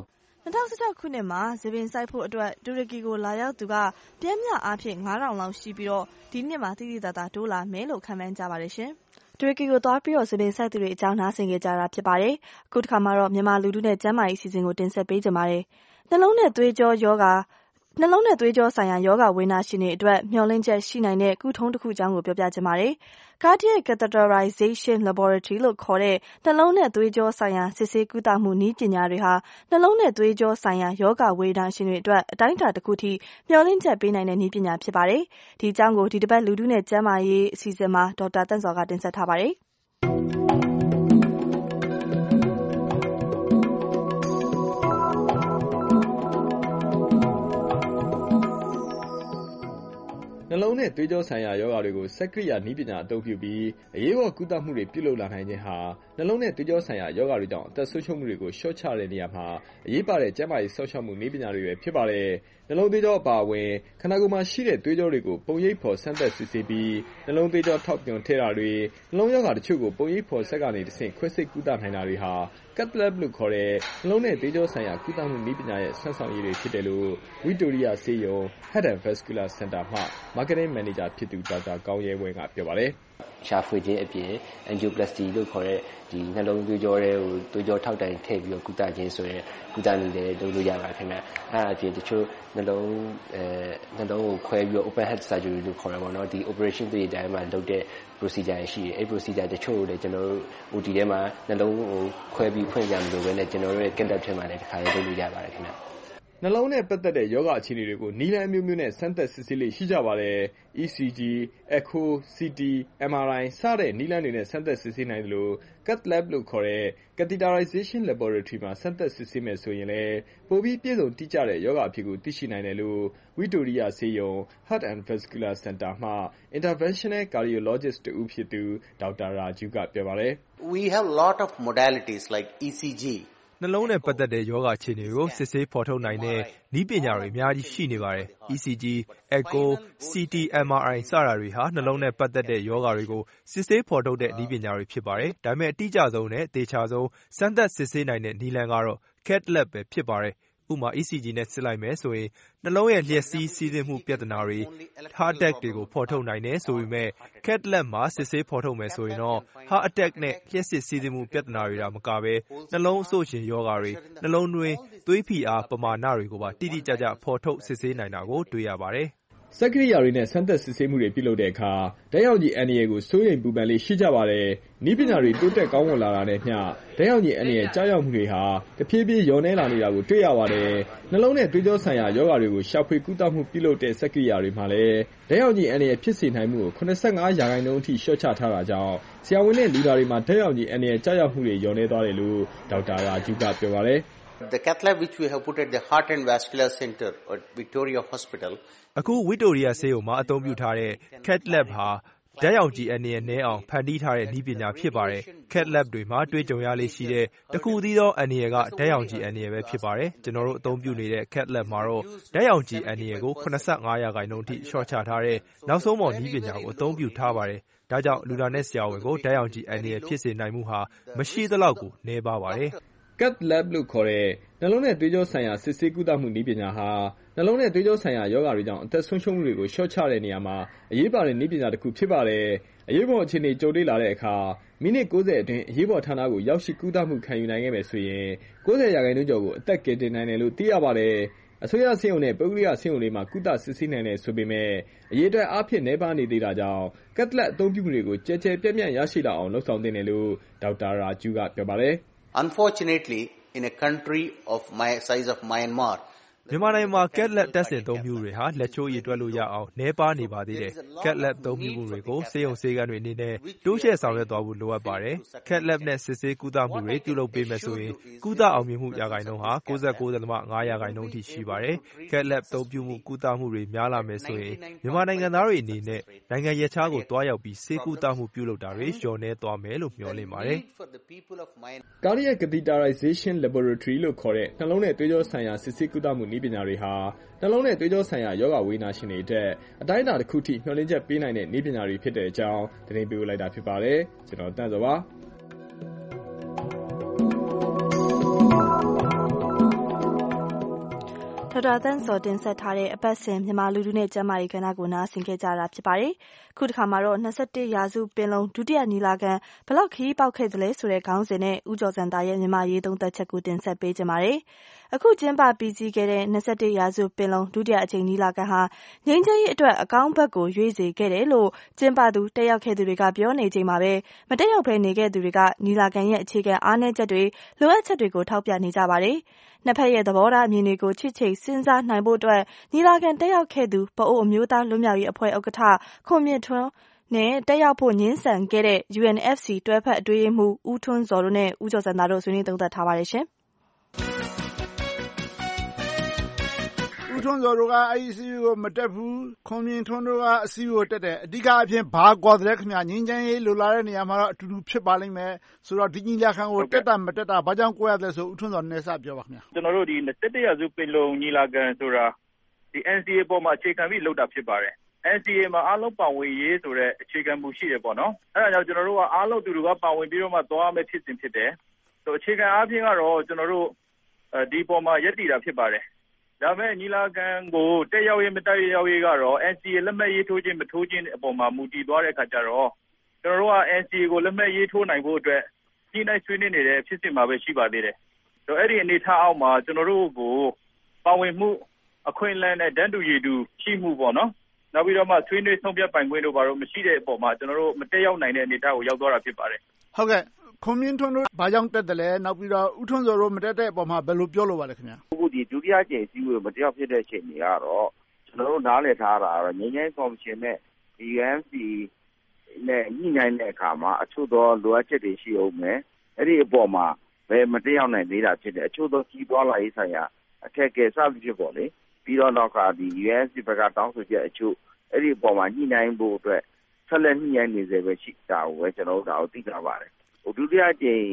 2016ခုနှစ်မှာစပင်စိုက်ဖို့အတွက်တူရကီကိုလာရောက်သူကပြင်းပြအားဖြင့်9000လောက်ရှိပြီးတော့ဒီနှစ်မှာတိတိတသားတိုးလာမယ်လို့ခန့်မှန်းကြပါတယ်ရှင်တူရကီကိုသွားပြီးတော့စပင်စိုက်သူတွေအကြောင်းနားဆင်ကြကြတာဖြစ်ပါတယ်အခုတစ်ခါမှာတော့မြန်မာလူထုနဲ့ကျန်းမာရေးအစီအစဉ်ကိုတင်ဆက်ပေးကြပါမယ်နှလုံးနဲ့သွေးကြောယောဂါနှလုံးနဲ့သွေးကြောဆိုင်ရာယောဂဝေဒနာရှင်တွေအတွက်မျှော်လင့်ချက်ရှိနိုင်တဲ့ကုထုံးတစ်ခုအကြောင်းကိုပြောပြချင်ပါတယ်။ Cardiac Catheterization Laboratory လို့ခေါ်တဲ့နှလုံးနဲ့သွေးကြောဆိုင်ရာစစ်ဆေးကုသမှုနည်းပညာတွေဟာနှလုံးနဲ့သွေးကြောဆိုင်ရာယောဂဝေဒနာရှင်တွေအတွက်အတိုင်းအတာတစ်ခုထိမျှော်လင့်ချက်ပေးနိုင်တဲ့နည်းပညာဖြစ်ပါတယ်။ဒီအကြောင်းကိုဒီတစ်ပတ်လူထုနဲ့ကျန်းမာရေးအစီအစဉ်မှာဒေါက်တာတန့်စောကတင်ဆက်ထားပါတယ်။နှလုံးနဲ့သွေးကြောဆိုင်ရာယောဂါတွေကိုစက္ကရိယာနည်းပညာအသုံးပြုပြီးအရေးပေါ်ကုသမှုတွေပြုလုပ်လာနိုင်ခြင်းဟာနှလုံးနဲ့သွေးကြောဆိုင်ရာယောဂါတွေကြောင့်အသက်ဆုံးရှုံးမှုတွေကိုလျှော့ချတဲ့နေရာမှာအရေးပါတဲ့ကျန်းမာရေးစောင့်ရှောက်မှုနည်းပညာတွေပဲဖြစ်ပါတယ်။နှလုံးသွေးကြောအပါအဝင်ခန္ဓာကိုယ်မှာရှိတဲ့သွေးကြောတွေကိုပုံရိပ်ဖော်စမ်းသပ်စစ်ဆေးပြီးနှလုံးသွေးကြောထောက်ပြွန်ထည့်တာတွေနှလုံးယောဂါတချို့ကိုပုံရိပ်ဖော်ဆက်ကနေတဆင့်ခွဲစိတ်ကုသနိုင်တာတွေဟာCath lab လို့ခေါ်တဲ့နှလုံးနဲ့သွေးကြောဆိုင်ရာကုသမှုနည်းပညာရဲ့ဆွမ်းဆောင်ရည်တွေဖြစ်တယ်လို့ဝီတိုရီယာဆေးရုံ Heart and Vascular Center မှ Marketing Manager ဖြစ်သူဒေါက်တာကောင်းရဲဝင်းကပြောပါတယ်။ရှာဖွေခြင်းအပြင် angioplasty လို့ခေါ်တဲ့ဒီနှလုံးသွေးကြောတွေကိုသွေးကြောထောက်တိုင်ထည့်ပြီးတော့ကုသခြင်းဆိုရင်ကုသနည်းလည်းလုပ်လို့ရပါတယ်ခင်ဗျ။အဲအပြင်တချို့နှလုံးကိုခွဲပြီးတော့ open heart surgery လို့ခေါ်ရပါတော့ဒီ operation theater မှာလုပ်တဲ့ procedure ရှိတယ်။အဲဒီ procedure တချို့လည်းကျွန်တော်တို့ OT ထဲမှာနှလုံးကိုခွဲပြီးဖွင့်ကြမလို့ပဲနဲ့ကျွန်တော်တို့ရဲ့ Cath lab ထဲမှာလည်းတစ်ခါလေးလုပ်လို့ရပါတယ်ခင်ဗျ။နှလုံးနဲ့ပတ်သက်တဲ့ယောဂအခြေအနေတွေကိုနည်းလမ်းအမျိုးမျိုးနဲ့စမ်းသပ်စစ်ဆေးလေ့ရှိကြပါတယ်။ ECG, Echo, CT, MRI စတဲ့နည်းလမ်းတွေနဲ့စမ်းသပ်စစ်ဆေးနိုင်တယ်လို့ Cath lab လို့ခေါ်တဲ့ Catheterization Laboratory မှာစမ်းသပ်စစ်ဆေးမယ်ဆိုရင်လည်းပိုပြီးပြည့်စုံတိကျတဲ့ယောဂအဖြစ်ကိုသိရှိနိုင်တယ်လို့ဝီတိုရီယာဆေးရုံ Heart and Vascular Center မှ Interventional Cardiologist တူဖြစ်သူဒေါက်တာရာဂျူးကပြောပါတယ်။ We have lot of modalities like ECG နှလုံးနဲ့ပတ်သက်တဲ့ယောဂအခြေအနေကိုစစ်ဆေးဖော်ထုတ်နိုင်တဲ့နည်းပညာတွေအများကြီးရှိနေပါတယ်။ ECG, Echo, CT, MRI စတာတွေဟာနှလုံးနဲ့ပတ်သက်တဲ့ယောဂတွေကိုစစ်ဆေးဖော်ထုတ်တဲ့နည်းပညာတွေဖြစ်ပါတယ်။ဒါပေမဲ့အတိအကျဆုံးနဲ့သေချာဆုံးစမ်းသပ်စစ်ဆေးနိုင်တဲ့နည်းလမ်းကတော့ Cath lab ပဲဖြစ်ပါတယ်။ဥပမာ ECG နဲ့စစ်လိုက်မယ်ဆိုရင်နှလုံးရဲ့လျှက်စီးစီးဆင်းမှုပြဿနာတွေ Heart attack တွေကိုဖော်ထုတ်နိုင်တယ်ဆိုပေမဲ့ Cath lab မှာစစ်ဆေးဖော်ထုတ်မယ်ဆိုရင်တော့ Heart attack နဲ့လျှက်စစ်စီးဆင်းမှုပြဿနာတွေဒါမကပဲနှလုံးအဆို့ရှင်ယောဂါတွေနှလုံးတွင်းသွေးဖိအားပမာဏတွေကိုပါတိတိကျကျဖော်ထုတ်စစ်ဆေးနိုင်တာကိုတွေ့ရပါတယ်။စက္ကရိယာတွေနဲ့စမ်းသပ်စစ်ဆေးမှုတွေပြုလုပ်တဲ့အခါဓာတ်ရောင်ခြည်အန္တရာယ်ကိုစိုးရိမ်ပူပန်လေးရှိကြပါတယ်။နည်းပညာတွေတိုးတက်ကောင်းမွန်လာတာနဲ့မျှဓာတ်ရောင်ခြည်အန္တရာယ်ကြားရောက်မှုတွေဟာတဖြည်းဖြည်းလျော့နည်းလာနေတာကိုတွေ့ရပါတယ်။နှလုံးနဲ့သွေးကြောဆိုင်ရာယောဂါတွေကိုရှာဖွေကုသမှုပြုလုပ်တဲ့စက္ကရိယာတွေမှာလည်းဓာတ်ရောင်ခြည်အန္တရာယ်ဖြစ်စေနိုင်မှုကို85%အထိလျှော့ချထားတာကြောင့်ဆရာဝန်နဲ့လူနာတွေမှာဓာတ်ရောင်ခြည်အန္တရာယ်ကြားရောက်မှုတွေလျော့နည်းသွားတယ်လို့ဒေါက်တာရာဂျူးကပြောပါတယ်။ The Cath lab which we have put at the Heart and Vascular Center at Victoria Hospital အခုဝီတိုရီယာဆေးရုံမှာအသုံးပြုထားတဲ့ Cath lab ဟာဓာတ်ရောင်ခြည်အန္တရာယ်နည်းအောင်ဖန်တီးထားတဲ့နည်းပညာဖြစ်ပါတယ်။ Cath lab တွေမှာတွေ့ကြုံရလေ့ရှိတဲ့တခုတည်းသောအန္တရာယ်ကဓာတ်ရောင်ခြည်အန္တရာယ်ပဲဖြစ်ပါတယ်။ကျွန်တော်တို့အသုံးပြုနေတဲ့ Cath lab မှာတော့ဓာတ်ရောင်ခြည်အန္တရာယ်ကို85%အထိလျှော့ချထားတဲ့နောက်ဆုံးပေါ်နည်းပညာကိုအသုံးပြုထားပါတယ်။ဒါကြောင့်လူနာနဲ့ဆရာဝန်ကိုဓာတ်ရောင်ခြည်အန္တရာယ်ဖြစ်စေနိုင်မှုဟာမရှိသလောက်ကိုနည်းပါးပါတယ်။ Cath lab လို့ခေါ်တဲ့နှလုံးနဲ့သွေးကြောဆိုင်ရာစစ်ဆေးကုသမှုနည်းပညာဟာနှလုံးနဲ့သွေးကြောဆိုင်ရာယောဂါတွေကြောင့်အသက်ဆုံးရှုံးမှုတွေကိုလျှော့ချတဲ့နေရာမှာအရေးပါတဲ့နည်းပညာတစ်ခုဖြစ်ပါတယ်။အရေးပေါ်အခြေအနေကြုံတွေ့လာတဲ့အခါမိနစ်90အတွင်းအရေးပေါ်ဌာနကိုရောက်ရှိကုသမှုခံယူနိုင်ခဲ့မယ်ဆိုရင်90%ကျော်ကိုအသက်ကယ်တင်နိုင်တယ်လို့သိရပါတယ်။အစိုးရဆေးရုံနဲ့ပုဂ္ဂလိကဆေးရုံတွေမှာကုသစစ်ဆေးနိုင်တယ်ဆိုပေမဲ့အရေးအတွက်အားဖြင့်နည်းပါးနေသေးတာကြောင့်Cath labအသုံးပြုမှုတွေကိုကျယ်ကျယ်ပြန့်ပြန့်ရရှိလာအောင်လုပ်ဆောင်သင့်တယ်လို့ဒေါက်တာရာဂျူးကပြောပါတယ်။ Unfortunately in a country of my size of Myanmar မြန်မာနိုင်ငံမှာ Cath lab တပ်ဆင်အသုံးပြုတွေဟာလက်ချိုးရေတွက်လို့ရအောင်နည်းပါးနေပါသေးတယ်။ Cath lab အသုံးပြုမှုတွေကိုဆေးရုံဆေးခန်းတွေအနေနဲ့တိုးချဲ့ဆောင်ရွက်သွားဖို့လိုအပ်ပါတယ်။ Cath lab နဲ့စစ်ဆေးကုသမှုတွေပြုလုပ်ပေးမယ်ဆိုရင်ကုသအောင်မြင်မှုရာခိုင်နှုန်းဟာ99.5%အထိရှိပါတယ်။ Cath lab အသုံးပြုမှုကုသမှုတွေများလာမယ်ဆိုရင်မြန်မာနိုင်ငံသားတွေအနေနဲ့နိုင်ငံရပ်ခြားကိုသွားရောက်ပြီးဆေးကုသမှုပြုလုပ်တာတွေလျော့နည်းသွားမယ်လို့မျှော်လင့်ပါတယ်။ Cardiac Catheterization Laboratory လို့ခေါ်တဲ့နှလုံးနဲ့သွေးကြောဆိုင်ရာစစ်ဆေးကုသမှုနည်းပညာတွေဟာနှလုံးနဲ့သွေးကြောဆိုင်ရာယောဂဝေဒနာရှင်တွေအတွက်အတိုင်းအတာတစ်ခုထိမျှော်လင့်ချက်ပေးနိုင်တဲ့နည်းပညာတွေဖြစ်တဲ့အကြောင်းသတင်းပေးလိုက်တာဖြစ်ပါတယ်။ကျွန်တော်တန့်စောပါ။ဒေါက်တာသန်းစောတင်ဆက်ထားတဲ့အပတ်စဉ်မြန်မာလူထုနဲ့ကျန်းမာရေးကဏ္ဍကိုနားဆင်ခဲ့ကြတာဖြစ်ပါတယ်။ခုတစ်ခါမှာတော့21ရာစုပင်လုံးဒုတိယညီလာခံဘလောက်ခရီးပေါက်ခဲ့သလဲဆိုတဲ့ခေါင်းစဉ်နဲ့ဦးကျော်စံသားရဲ့မြန်မာရေးသုံးသပ်ချက်ကိုတင်ဆက်ပေးကြပါမယ်။အခုကျင်းပပြီးစီးခဲ့တဲ့21ရာစုပင်လုံးဒုတိယအကြိမ်ညီလာခံဟာငြိမ်းချမ်းရေးအတွက်အကောင်းဘက်ကိုရွေ့စေခဲ့တယ်လို့ကျင်းပသူတက်ရောက်ခဲ့သူတွေကပြောနေချိန်မှာပဲမတက်ရောက်ဘဲနေခဲ့သူတွေကညီလာခံရဲ့အခြေခံအားနည်းချက်တွေလိုအပ်ချက်တွေကိုထောက်ပြနေကြပါတယ်။နှစ်ဖက်ရဲ့သဘောထားအမြင်တွေကိုချစ်ချိတ်စဉ်းစားနိုင်ဖို့အတွက်ညီလာခံတက်ရောက်ခဲ့သူပအိုးအမျိုးသားလွတ်မြောက်ရေးအဖွဲ့ဥက္ကဋ္ဌခွန်မြင့်ထွန်းနဲ့တက်ရောက်ဖို့ငြင်းဆန်ခဲ့တဲ့ UNFC တွဲဖက်အတွင်းရေးမှူးဦးထွန်းဇော်တို့နဲ့ဦးကျော်စံသားတို့ဆွေးနွေးသုံးသပ်ထားပါတယ်ရှင်ဦးထွန်းဇော်တို့ကအဲ့ဒီအစည်းအဝေးကိုမတက်ဘူးခွန်မြင့်ထွန်းတို့ကအစည်းအဝေးကိုတက်တယ်အဓိကအဖြစ်ဘာကွာတယ်ခင်ဗျငင်းချမ်းရေးလိုလာတဲ့နေရာမှာတော့အတူတူဖြစ်ပါလိမ့်မယ်ဆိုတော့ဒီညီလာခံကိုတက်တာမတက်တာဘာကြောင့်ကွဲရတယ်ဆိုဦးထွန်းဇော်နဲ့စပြောပါခင်ဗျကျွန်တော်တို့ဒီ21ရာစုပင်လုံညီလာခံဆိုတာဒီ NCA ပေါ်မှာအခြေခံပြီးလုပ်တာဖြစ်ပါတယ်NCA မှာအားလုံးပါဝင်ရေးဆိုတဲ့အခြေခံမူရှိတယ်ပေါ့နော်အဲ့ဒါကြောင့်ကျွန်တော်တို့ကအားလုံးသူတို့ကပါဝင်ပြီးတော့မှသွားမယ်ဖြစ်စဉ်ဖြစ်တယ်ဆိုအခြေခံအားဖြင့်ကတော့ကျွန်တော်တို့ဒီပေါ်မှာယက်တည်တာဖြစ်ပါတယ်ဒါပေမဲ့ညီလာခံကိုတက်ရောက်ရေးမတက်ရောက်ရေးကတော့ NCA လက်မှတ်ရေးထိုးခြင်းမထိုးခြင်းအပေါ်မှာမူတည်သွားတဲ့အခါကျတော့ကျွန်တော်တို့က NCA ကိုလက်မှတ်ရေးထိုးနိုင်ဖို့အတွက်ကြီးနိုင်ဆွေးနွေးနေတဲ့ဖြစ်စဉ်မှာပဲရှိပါသေးတယ်ဆိုတော့အဲ့ဒီအနေထားအောက်မှာကျွန်တော်တို့ကိုပါဝင်မှုအခွင့်အလမ်းနဲ့တန်းတူရည်တူရှိမှုပေါ့နော်နောက်ပြီးတော့မှဆွေးနွေးဆုံးဖြတ်ပိုင်ခွင့်တို့ဘာလို့မရှိတဲ့အပေါ်မှာကျွန်တော်တို့မတက်ရောက်နိုင်တဲ့အနေအထားကိုရောက်သွားတာဖြစ်ပါတယ်ဟုတ်ကဲ့ခွန်မြင့်ထွန်းတို့ဘာကြောင့်တက်တယ်လဲနောက်ပြီးတော့ဦးထွန်းစောတို့မတက်တဲ့အပေါ်မှာဘယ်လိုပြောလို့ပါလဲခင်ဗျာအခုဒီဒုတိယကြိမ်အစည်းအဝေးမတက်ရောက်ဖြစ်တဲ့အချိန်တွေကတော့ကျွန်တော်တို့နားလည်ထားတာကတော့ငြိမ်းချမ်းကော်မရှင်နဲ့ UNFC နဲ့ညှိနှိုင်းတဲ့အခါမှာအချို့သောလိုအပ်ချက်တွေရှိအောင်မယ်အဲ့ဒီအပေါ်မှာဘယ်မတက်ရောက်နိုင်သေးတာဖြစ်တယ်အချို့သောကြီးပွားလာရေးဆိုင်ရာအခက်အခဲစသဖြင့်ပေါ့လေပြီးတော့နောက်ကဒီ UNFC ဘက်ကတောင်းဆိုချက်အချို့အဲ့ဒီအပေါ်မှာညှိနှိုင်းဖို့အတွက်ဆက်လက်ညှိနှိုင်းနေစေပဲရှိတာကိုပဲကျွန်တော်တို့ဒါကိုသိကြပါတယ်ဒုတိယကြိမ်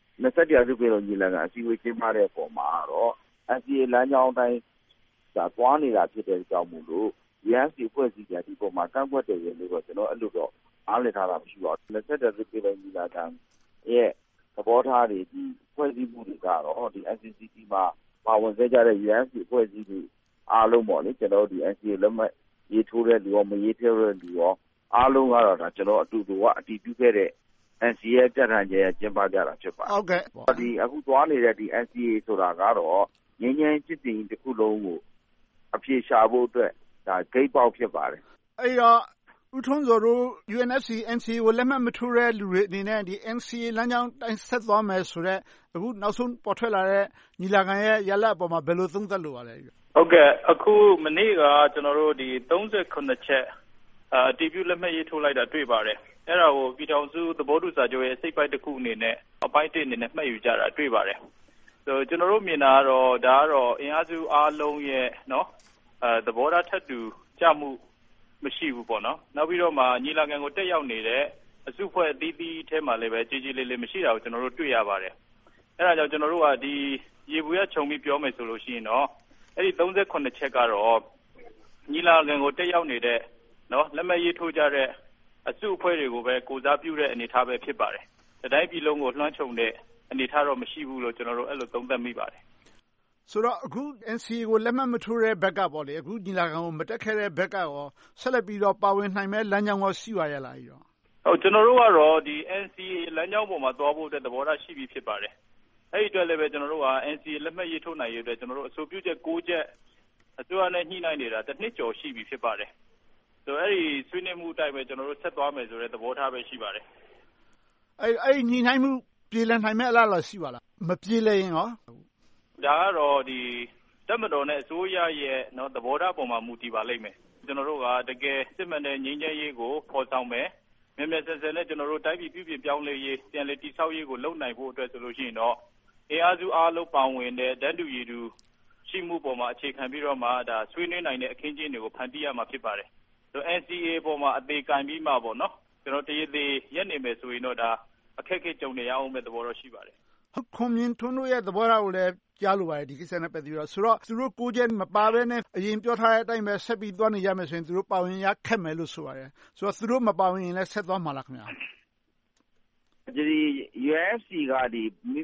21ရာစုပင်လုံညီလာခံအစည်းအဝေးကျင်းပတဲ့အပေါ်မှာတော့ NCA လမ်းကြောင်းတိုင်းဒါသွားနေတာဖြစ်တဲ့အကြောင်းမို့လို့ UNFC အဖွဲ့အစည်းတွေဒီပေါ်မှာကန့်ကွက်တယ်လို့တော့ကျွန်တော်အဲ့လိုတော့အားလည်ထားတာမရှိပါဘူး21ရာစုပင်လုံညီလာခံရဲ့သဘောထားတွေဒီအဖွဲ့အစည်းမှုတွေကတော့ဒီ NCCT မှာပါဝင်ခဲ့ကြတဲ့ UNFC အဖွဲ့အစည်းတွေအားလုံးပေါ့လေကျွန်တော်တို့ဒီ NCA လက်မှတ်ရေးထိုးတဲ့လူရောမရေးထိုးတဲ့လူရောအားလုံးကတော့ဒါကျွန်တော်အတူတူကအတည်ပြုခဲ့တဲ့ NCA ပြဋ္ဌာန်းချက်ကျင်းပကြတာဖြစ်ပါတယ်ဟုတ်ကဲ့ဒီအခုသွားနေတဲ့ဒီ NCA ဆိုတာကတော့ငြိမ်းချမ်းစစ်တင်တစ်ခုလုံးကိုအပြေရှာဖို့အတွက်ဒါဂိတ်ပေါက်ဖြစ်ပါတယ်အဲ့တော့ဦးထွန်းစောတို့ UNFC NCA ကိုလက်မှတ်မထိုးတဲ့လူတွေအနေနဲ့ဒီ NCA လမ်းကြောင်းတိုင်းဆက်သွားမယ်ဆိုတော့အခုနောက်ဆုံးပေါ်ထွက်လာတဲ့ညီလာခံရဲ့ရလဒ်အပေါ်မှာဘယ်လိုသုံးသပ်လို့ပါလဲဟုတ်ကဲ့အခုမနေ့ကကျွန်တော်တို့ဒီ38ချက်အတည်ပြုလက်မှတ်ရေးထိုးလိုက်တာတွေ့ပါတယ်အဲ့ဒါကိုပြည်ထောင်စုသဘောတူစာချုပ်ရဲ့စိတ်ပိုက်တစ်ခုအနေနဲ့အပိုင်းတစ်အနေနဲ့မှတ်ယူကြတာတွေ့ပါတယ်ဆိုကျွန်တော်တို့မြင်တာကတော့ဒါကတော့အင်အားစုအားလုံးရဲ့เนาะသဘောထားထက်တူကြမှုမရှိဘူးပေါ့နော်နောက်ပြီးတော့မှညီလာခံကိုတက်ရောက်နေတဲ့အစုအဖွဲ့အသီးသီးထဲမှာလည်းပဲကြီးကြီးလေးလေးမရှိတာကိုကျွန်တော်တို့တွေ့ရပါတယ်အဲ့ဒါကြောင့်ကျွန်တော်တို့ကဒီရေဘူးရခြုံပြီးပြောမယ်ဆိုလို့ရှိရင်တော့အဲ့ဒီ38ချက်ကတော့ညီလာခံကိုတက်ရောက်နေတဲ့เนาะလက်မှတ်ရေးထိုးကြတဲ့အစုအဖွဲ့တွေကိုပဲကိုစားပြုတဲ့အနေအထားပဲဖြစ်ပါတယ်။တိုင်းပြည်လုံးကိုလွှမ်းခြုံတဲ့အနေအထားတော့မရှိဘူးလို့ကျွန်တော်တို့အဲ့လိုသုံးသပ်မိပါတယ်။ဆိုတော့အခု NCA ကိုလက်မှတ်မထိုးတဲ့ဘက်ကပေါ့လေအခုညီလာခံကိုမတက်ခဲ့တဲ့ဘက်ကရောဆက်လက်ပြီးတော့ပါဝင်နိုင်မဲ့လမ်းကြောင်းရောရှိပါရဲ့လားကြီးရော။ဟုတ်ကျွန်တော်တို့ကတော့ဒီ NCA လမ်းကြောင်းပေါ်မှာသွားဖို့အတွက်သဘောထားရှိပြီးဖြစ်ပါတယ်။အဲ့ဒီအတွက်လည်းပဲကျွန်တော်တို့က NCA လက်မှတ်ရေးထိုးနိုင်ရေးအတွက်ကျွန်တော်တို့အဆိုပြုချက်6ချက်အစိုးရနဲ့ညှိနှိုင်းနေတာတစ်နှစ်ကျော်ရှိပြီဖြစ်ပါတယ်။ဆိုအဲ့ဒီဆွေးနွေးမှုအတိုင်းပဲကျွန်တော်တို့ဆက်သွားမယ်ဆိုတဲ့သဘောထားပဲရှိပါတယ်အဲ့ညှိနှိုင်းမှုပြေလည်နိုင်မဲ့အလားအလာရှိပါလားမပြေလည်ရင်ရောဒါကတော့ဒီတပ်မတော်နဲ့အစိုးရရဲ့เนาะသဘောထားပုံမှာမူတည်ပါလိမ့်မယ်ကျွန်တော်တို့ကတကယ်စစ်မှန်တဲ့ငြိမ်းချမ်းရေးကိုဖော်ဆောင်မယ်မြဲဆန်ဆန်နဲ့ကျွန်တော်တို့တိုင်းပြည်ပြုပြင်ပြောင်းလဲရေးပြန်လည်တည်ဆောက်ရေးကိုလုပ်နိုင်ဖို့အတွက်ဆိုလို့ရှိရင်တော့အင်အားစုအားလုံးပါဝင်တဲ့တန်းတူရည်တူရှိမှုပေါ်မှာအခြေခံပြီးတော့မှဒါဆွေးနွေးနိုင်တဲ့အခင်းကျင်းတွေကိုဖန်တီးရမှာဖြစ်ပါတယ်ဆို NCA ပေါ်မှာအသေးကံပြီးမှပေါ့နော်ကျွန်တော်တရည်သေးရက်နေမယ်ဆိုရင်တော့ဒါအခက်အခဲကြုံနေရအောင်မဲ့သဘောတော့ရှိပါတယ်ဟုတ်ခွန်မြင့်ထွန်းတို့ရဲ့သဘောထားကိုလည်းကြားလိုပါတယ်ဒီကိစ္စနဲ့ပတ်သက်ပြီးတော့ဆိုတော့သူတို့ကိုကျဲမပါဘဲနဲ့အရင်ပြောထားတဲ့အတိုင်းပဲဆက်ပြီးသွားနေရမယ်ဆိုရင်သူတို့ပါဝင်ရခက်မယ်လို့ဆိုပါတယ်ဆိုတော့သူတို့မပါဝင်ရင်လည်းဆက်သွားမှာလားခင်ဗျာဒီ UNFC ကဒီ